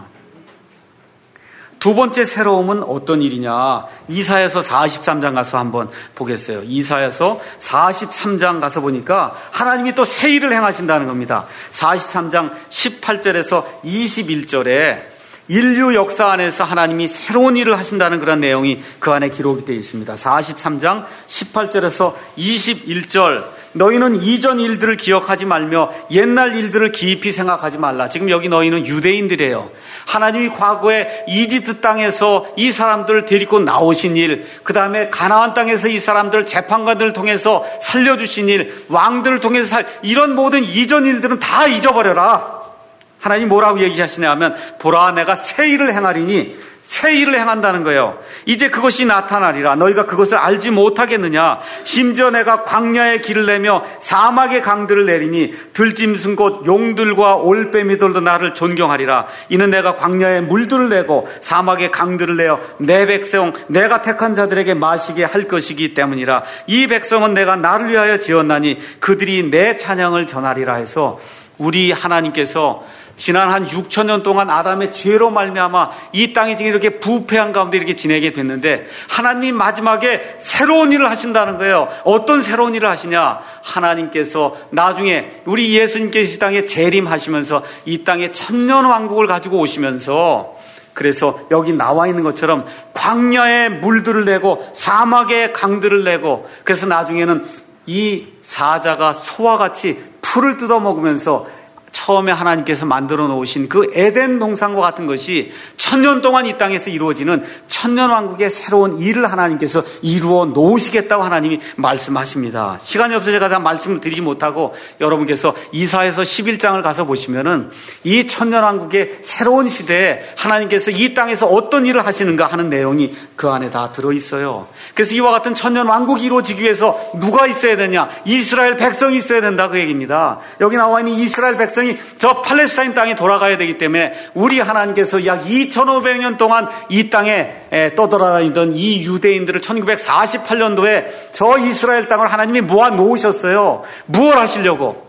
두 번째 새로움은 어떤 일이냐? 이사야서 사십삼 장 가서 한번 보겠어요. 이사야서 사십삼 장 가서 보니까 하나님이 또 새 일을 행하신다는 겁니다. 사십삼 장 십팔 절에서 이십일 절에 인류 역사 안에서 하나님이 새로운 일을 하신다는 그런 내용이 그 안에 기록이 되어 있습니다. 사십삼 장 십팔 절에서 이십일 절, 너희는 이전 일들을 기억하지 말며 옛날 일들을 깊이 생각하지 말라. 지금 여기 너희는 유대인들이에요. 하나님이 과거에 이집트 땅에서 이 사람들을 데리고 나오신 일, 그 다음에 가나안 땅에서 이 사람들 재판관들을 통해서 살려주신 일, 왕들을 통해서 살, 이런 모든 이전 일들은 다 잊어버려라. 하나님 뭐라고 얘기하시냐 하면, 보라 내가 새 일을 행하리니, 새 일을 행한다는 거예요. 이제 그것이 나타나리라. 너희가 그것을 알지 못하겠느냐. 심지어 내가 광야에 길을 내며 사막의 강들을 내리니 들짐승 곧 용들과 올빼미들도 나를 존경하리라. 이는 내가 광야에 물들을 내고 사막의 강들을 내어 내 백성 내가 택한 자들에게 마시게 할 것이기 때문이라. 이 백성은 내가 나를 위하여 지었나니 그들이 내 찬양을 전하리라 해서, 우리 하나님께서 지난 한 육천 년 동안 아담의 죄로 말미암아 이 땅이 지금 이렇게 부패한 가운데 이렇게 지내게 됐는데, 하나님이 마지막에 새로운 일을 하신다는 거예요. 어떤 새로운 일을 하시냐? 하나님께서 나중에 우리 예수님께서 이 땅에 재림하시면서 이 땅에 천년 왕국을 가지고 오시면서, 그래서 여기 나와 있는 것처럼 광야에 물들을 내고 사막에 강들을 내고, 그래서 나중에는 이 사자가 소와 같이 풀을 뜯어 먹으면서 처음에 하나님께서 만들어 놓으신 그 에덴 동산과 같은 것이 천년 동안 이 땅에서 이루어지는 천년왕국의 새로운 일을 하나님께서 이루어 놓으시겠다고 하나님이 말씀하십니다. 시간이 없어서 제가 다 말씀을 드리지 못하고 여러분께서 이사야서 십일 장을 가서 보시면은 이 천년왕국의 새로운 시대에 하나님께서 이 땅에서 어떤 일을 하시는가 하는 내용이 그 안에 다 들어있어요. 그래서 이와 같은 천년왕국이 이루어지기 위해서 누가 있어야 되냐? 이스라엘 백성이 있어야 된다, 그 얘기입니다. 여기 나와 있는 이스라엘 백성이 저 팔레스타인 땅에 돌아가야 되기 때문에 우리 하나님께서 약 이천오백 년 동안 이 땅에 떠돌아다니던 이 유대인들을 천구백사십팔 년도에 저 이스라엘 땅을 하나님이 모아 놓으셨어요. 무엇 하시려고?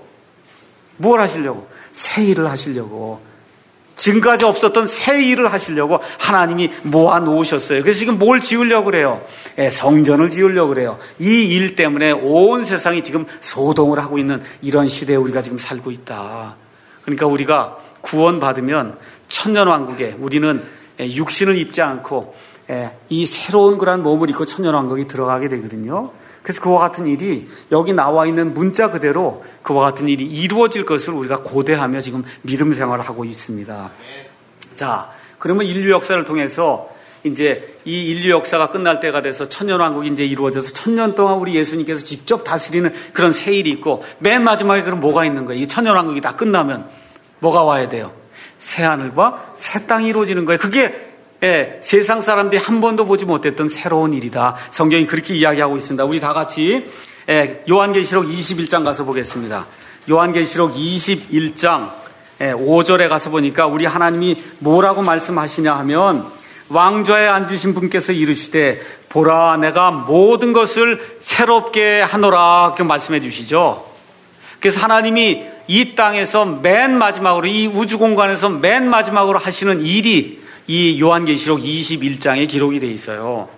무엇 하시려고? 새 일을 하시려고. 지금까지 없었던 새 일을 하시려고 하나님이 모아 놓으셨어요. 그래서 지금 뭘 지으려고 그래요? 성전을 지으려고 그래요. 이 일 때문에 온 세상이 지금 소동을 하고 있는 이런 시대에 우리가 지금 살고 있다. 그러니까 우리가 구원받으면 천년왕국에 우리는 육신을 입지 않고 이 새로운 그런 몸을 입고 천년왕국에 들어가게 되거든요. 그래서 그와 같은 일이 여기 나와 있는 문자 그대로 그와 같은 일이 이루어질 것을 우리가 고대하며 지금 믿음 생활을 하고 있습니다. 자, 그러면 인류 역사를 통해서 이제 이 인류 역사가 끝날 때가 돼서 천년왕국이 이제 이루어져서 천년 동안 우리 예수님께서 직접 다스리는 그런 새 일이 있고, 맨 마지막에 그럼 뭐가 있는 거예요? 이 천년왕국이 다 끝나면 뭐가 와야 돼요? 새 하늘과 새 땅이 이루어지는 거예요. 그게 예, 세상 사람들이 한 번도 보지 못했던 새로운 일이다. 성경이 그렇게 이야기하고 있습니다. 우리 다 같이 예, 요한계시록 이십일 장 가서 보겠습니다. 요한계시록 이십일 장 예, 오 절에 가서 보니까 우리 하나님이 뭐라고 말씀하시냐 하면, 왕좌에 앉으신 분께서 이르시되 보라 내가 모든 것을 새롭게 하노라, 그 말씀해 주시죠. 그래서 하나님이 이 땅에서 맨 마지막으로, 이 우주 공간에서 맨 마지막으로 하시는 일이 이 요한계시록 이십일 장에 기록이 되어 있어요.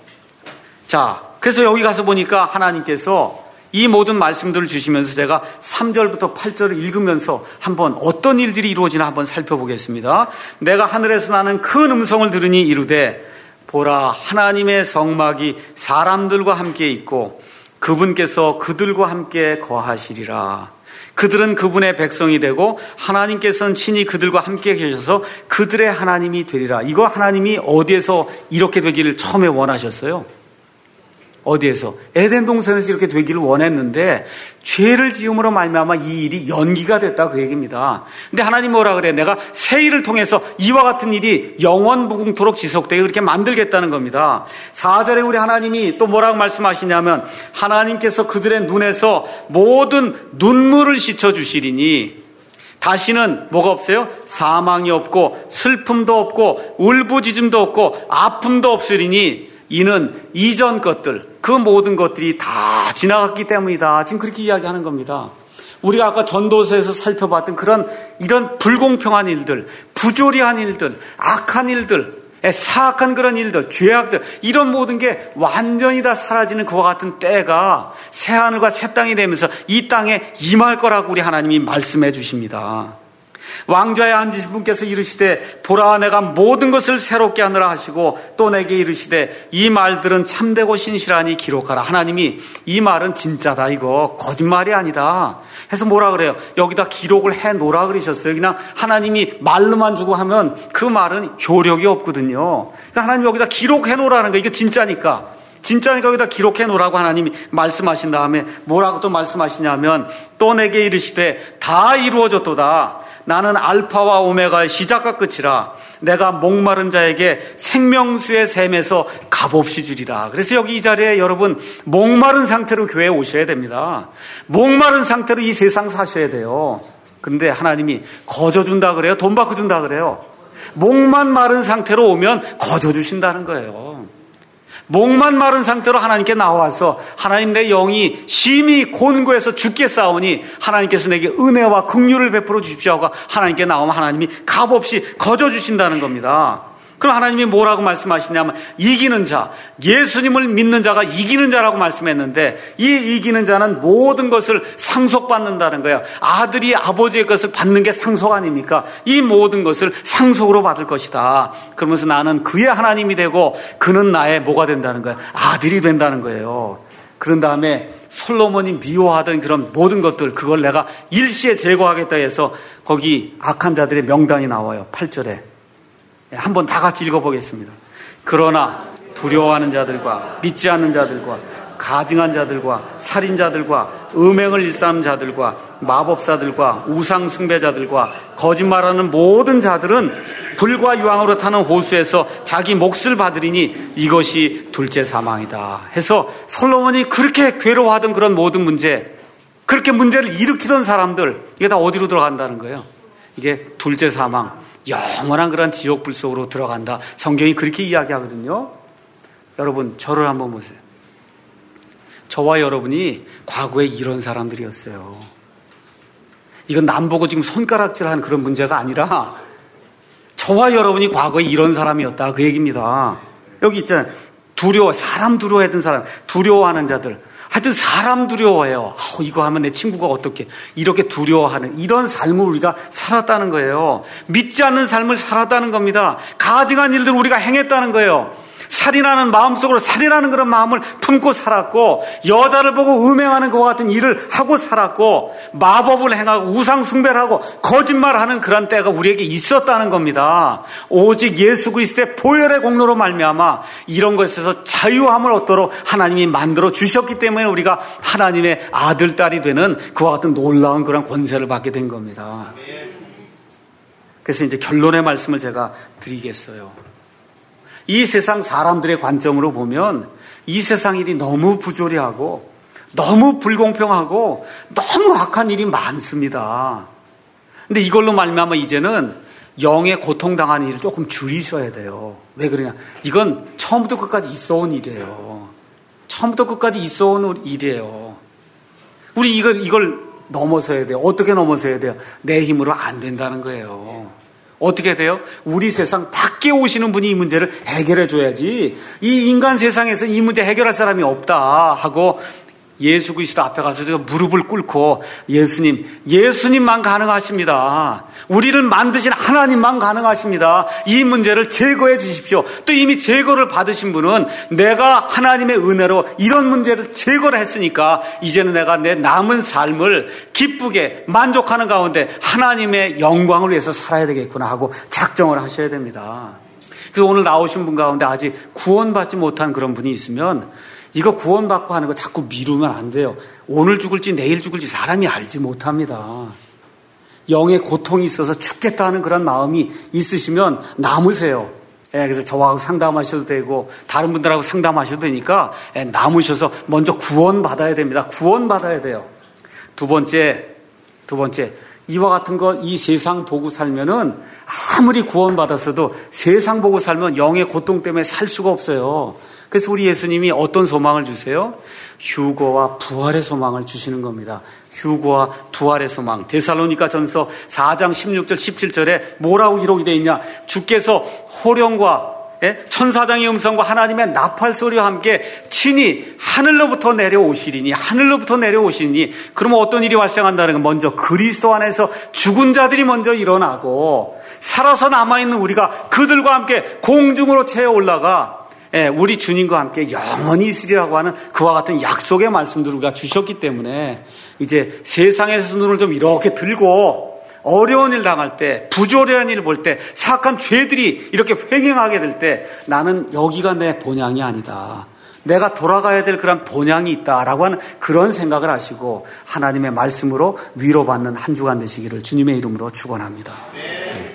자, 그래서 여기 가서 보니까 하나님께서 이 모든 말씀들을 주시면서 제가 삼 절부터 팔 절을 읽으면서 한번 어떤 일들이 이루어지나 한번 살펴보겠습니다. 내가 하늘에서 나는 큰 음성을 들으니 이르되 보라, 하나님의 성막이 사람들과 함께 있고 그분께서 그들과 함께 거하시리라. 그들은 그분의 백성이 되고 하나님께서는 친히 그들과 함께 계셔서 그들의 하나님이 되리라. 이거 하나님이 어디에서 이렇게 되기를 처음에 원하셨어요? 어디에서? 에덴 동산에서 이렇게 되기를 원했는데 죄를 지음으로 말미암아 이 일이 연기가 됐다, 그 얘기입니다. 근데 하나님 뭐라 그래? 내가 새 일을 통해서 이와 같은 일이 영원 무궁토록 지속되게 그렇게 만들겠다는 겁니다. 사 절에 우리 하나님이 또 뭐라고 말씀하시냐면 하나님께서 그들의 눈에서 모든 눈물을 씻어주시리니 다시는 뭐가 없어요? 사망이 없고 슬픔도 없고 울부짖음도 없고 아픔도 없으리니 이는 이전 것들, 그 모든 것들이 다 지나갔기 때문이다. 지금 그렇게 이야기하는 겁니다. 우리가 아까 전도서에서 살펴봤던 그런 이런 불공평한 일들, 부조리한 일들, 악한 일들, 사악한 그런 일들, 죄악들, 이런 모든 게 완전히 다 사라지는 그와 같은 때가 새하늘과 새 땅이 되면서 이 땅에 임할 거라고 우리 하나님이 말씀해 주십니다. 왕좌에 앉으신 분께서 이르시되 보라, 내가 모든 것을 새롭게 하느라 하시고 또 내게 이르시되 이 말들은 참되고 신실하니 기록하라. 하나님이 이 말은 진짜다, 이거 거짓말이 아니다 해서 뭐라 그래요? 여기다 기록을 해 놓으라 그러셨어요. 그냥 하나님이 말로만 주고 하면 그 말은 효력이 없거든요. 그러니까 하나님 여기다 기록해 놓으라는 거, 이게 진짜니까 진짜니까 여기다 기록해 놓으라고 하나님이 말씀하신 다음에 뭐라고 또 말씀하시냐면 또 내게 이르시되 다 이루어졌도다. 나는 알파와 오메가의 시작과 끝이라. 내가 목마른 자에게 생명수의 샘에서 값없이 주리라. 그래서 여기 이 자리에 여러분 목마른 상태로 교회에 오셔야 됩니다. 목마른 상태로 이 세상 사셔야 돼요. 근데 하나님이 거저 준다 그래요? 돈 받고 준다 그래요? 목만 마른 상태로 오면 거저 주신다는 거예요. 목만 마른 상태로 하나님께 나와서 하나님, 내 영이 심히 곤고해서 죽겠사오니 하나님께서 내게 은혜와 긍휼을 베풀어 주십시오 하고 하나님께 나오면 하나님이 값없이 거저 주신다는 겁니다. 그럼 하나님이 뭐라고 말씀하시냐면 이기는 자, 예수님을 믿는 자가 이기는 자라고 말씀했는데 이 이기는 자는 모든 것을 상속받는다는 거예요. 아들이 아버지의 것을 받는 게 상속 아닙니까? 이 모든 것을 상속으로 받을 것이다. 그러면서 나는 그의 하나님이 되고 그는 나의 뭐가 된다는 거예요? 아들이 된다는 거예요. 그런 다음에 솔로몬이 미워하던 그런 모든 것들, 그걸 내가 일시에 제거하겠다 해서 거기 악한 자들의 명단이 나와요. 팔 절에. 한번 다 같이 읽어보겠습니다. 그러나 두려워하는 자들과 믿지 않는 자들과 가증한 자들과 살인자들과 음행을 일삼는 자들과 마법사들과 우상 숭배자들과 거짓말하는 모든 자들은 불과 유황으로 타는 호수에서 자기 몫을 받으리니 이것이 둘째 사망이다 해서 솔로몬이 그렇게 괴로워하던 그런 모든 문제, 그렇게 문제를 일으키던 사람들, 이게 다 어디로 들어간다는 거예요? 이게 둘째 사망, 영원한 그런 지옥불 속으로 들어간다. 성경이 그렇게 이야기하거든요. 여러분, 저를 한번 보세요. 저와 여러분이 과거에 이런 사람들이었어요. 이건 남 보고 지금 손가락질하는 그런 문제가 아니라 저와 여러분이 과거에 이런 사람이었다, 그 얘기입니다. 여기 있잖아요. 두려워, 사람 두려워했던 사람, 두려워하는 자들. 하여튼 사람 두려워해요. 아, 이거 하면 내 친구가 어떻게, 이렇게 두려워하는 이런 삶을 우리가 살았다는 거예요. 믿지 않는 삶을 살았다는 겁니다. 가증한 일들 우리가 행했다는 거예요. 살인하는, 마음속으로 살인하는 그런 마음을 품고 살았고, 여자를 보고 음행하는 것과 같은 일을 하고 살았고, 마법을 행하고 우상 숭배를 하고 거짓말하는 그런 때가 우리에게 있었다는 겁니다. 오직 예수 그리스도의 보혈의 공로로 말미암아 이런 것에서 자유함을 얻도록 하나님이 만들어 주셨기 때문에 우리가 하나님의 아들, 딸이 되는 그와 같은 놀라운 그런 권세를 받게 된 겁니다. 그래서 이제 결론의 말씀을 제가 드리겠어요. 이 세상 사람들의 관점으로 보면 이 세상 일이 너무 부조리하고 너무 불공평하고 너무 악한 일이 많습니다. 근데 이걸로 말미암아 이제는 영의 고통당하는 일을 조금 줄이셔야 돼요. 왜 그러냐? 이건 처음부터 끝까지 있어온 일이에요. 처음부터 끝까지 있어온 일이에요. 우리 이걸, 이걸 넘어서야 돼요. 어떻게 넘어서야 돼요? 내 힘으로 안 된다는 거예요. 어떻게 돼요? 우리 세상 밖에 오시는 분이 이 문제를 해결해 줘야지, 이 인간 세상에서 이 문제 해결할 사람이 없다 하고 예수 그리스도 앞에 가서 제가 무릎을 꿇고 예수님, 예수님만 가능하십니다. 우리를 만드신 하나님만 가능하십니다. 이 문제를 제거해 주십시오. 또 이미 제거를 받으신 분은 내가 하나님의 은혜로 이런 문제를 제거를 했으니까 이제는 내가 내 남은 삶을 기쁘게 만족하는 가운데 하나님의 영광을 위해서 살아야 되겠구나 하고 작정을 하셔야 됩니다. 그래서 오늘 나오신 분 가운데 아직 구원받지 못한 그런 분이 있으면 이거 구원받고 하는 거 자꾸 미루면 안 돼요. 오늘 죽을지 내일 죽을지 사람이 알지 못합니다. 영의 고통이 있어서 죽겠다는 그런 마음이 있으시면 남으세요. 예, 그래서 저하고 상담하셔도 되고 다른 분들하고 상담하셔도 되니까 예, 남으셔서 먼저 구원받아야 됩니다. 구원받아야 돼요. 두 번째, 두 번째 이와 같은 거 이 세상 보고 살면은 아무리 구원받았어도 세상 보고 살면 영의 고통 때문에 살 수가 없어요. 그래서 우리 예수님이 어떤 소망을 주세요? 휴거와 부활의 소망을 주시는 겁니다. 휴거와 부활의 소망. 데살로니가 전서 사 장 십육 절 십칠 절에 뭐라고 기록이 되어 있냐? 주께서 호령과 예? 천사장의 음성과 하나님의 나팔 소리와 함께 친히 하늘로부터 내려오시리니 하늘로부터 내려오시니 그러면 어떤 일이 발생한다는 건 먼저 그리스도 안에서 죽은 자들이 먼저 일어나고 살아서 남아있는 우리가 그들과 함께 공중으로 채워 올라가 예, 우리 주님과 함께 영원히 있으리라고 하는 그와 같은 약속의 말씀들을 우리가 주셨기 때문에 이제 세상에서 눈을 좀 이렇게 들고 어려운 일 당할 때, 부조리한 일 볼 때, 사악한 죄들이 이렇게 횡행하게 될 때 나는 여기가 내 본향이 아니다. 내가 돌아가야 될 그런 본향이 있다라고 하는 그런 생각을 하시고 하나님의 말씀으로 위로받는 한 주간 되시기를 주님의 이름으로 축원합니다. 네.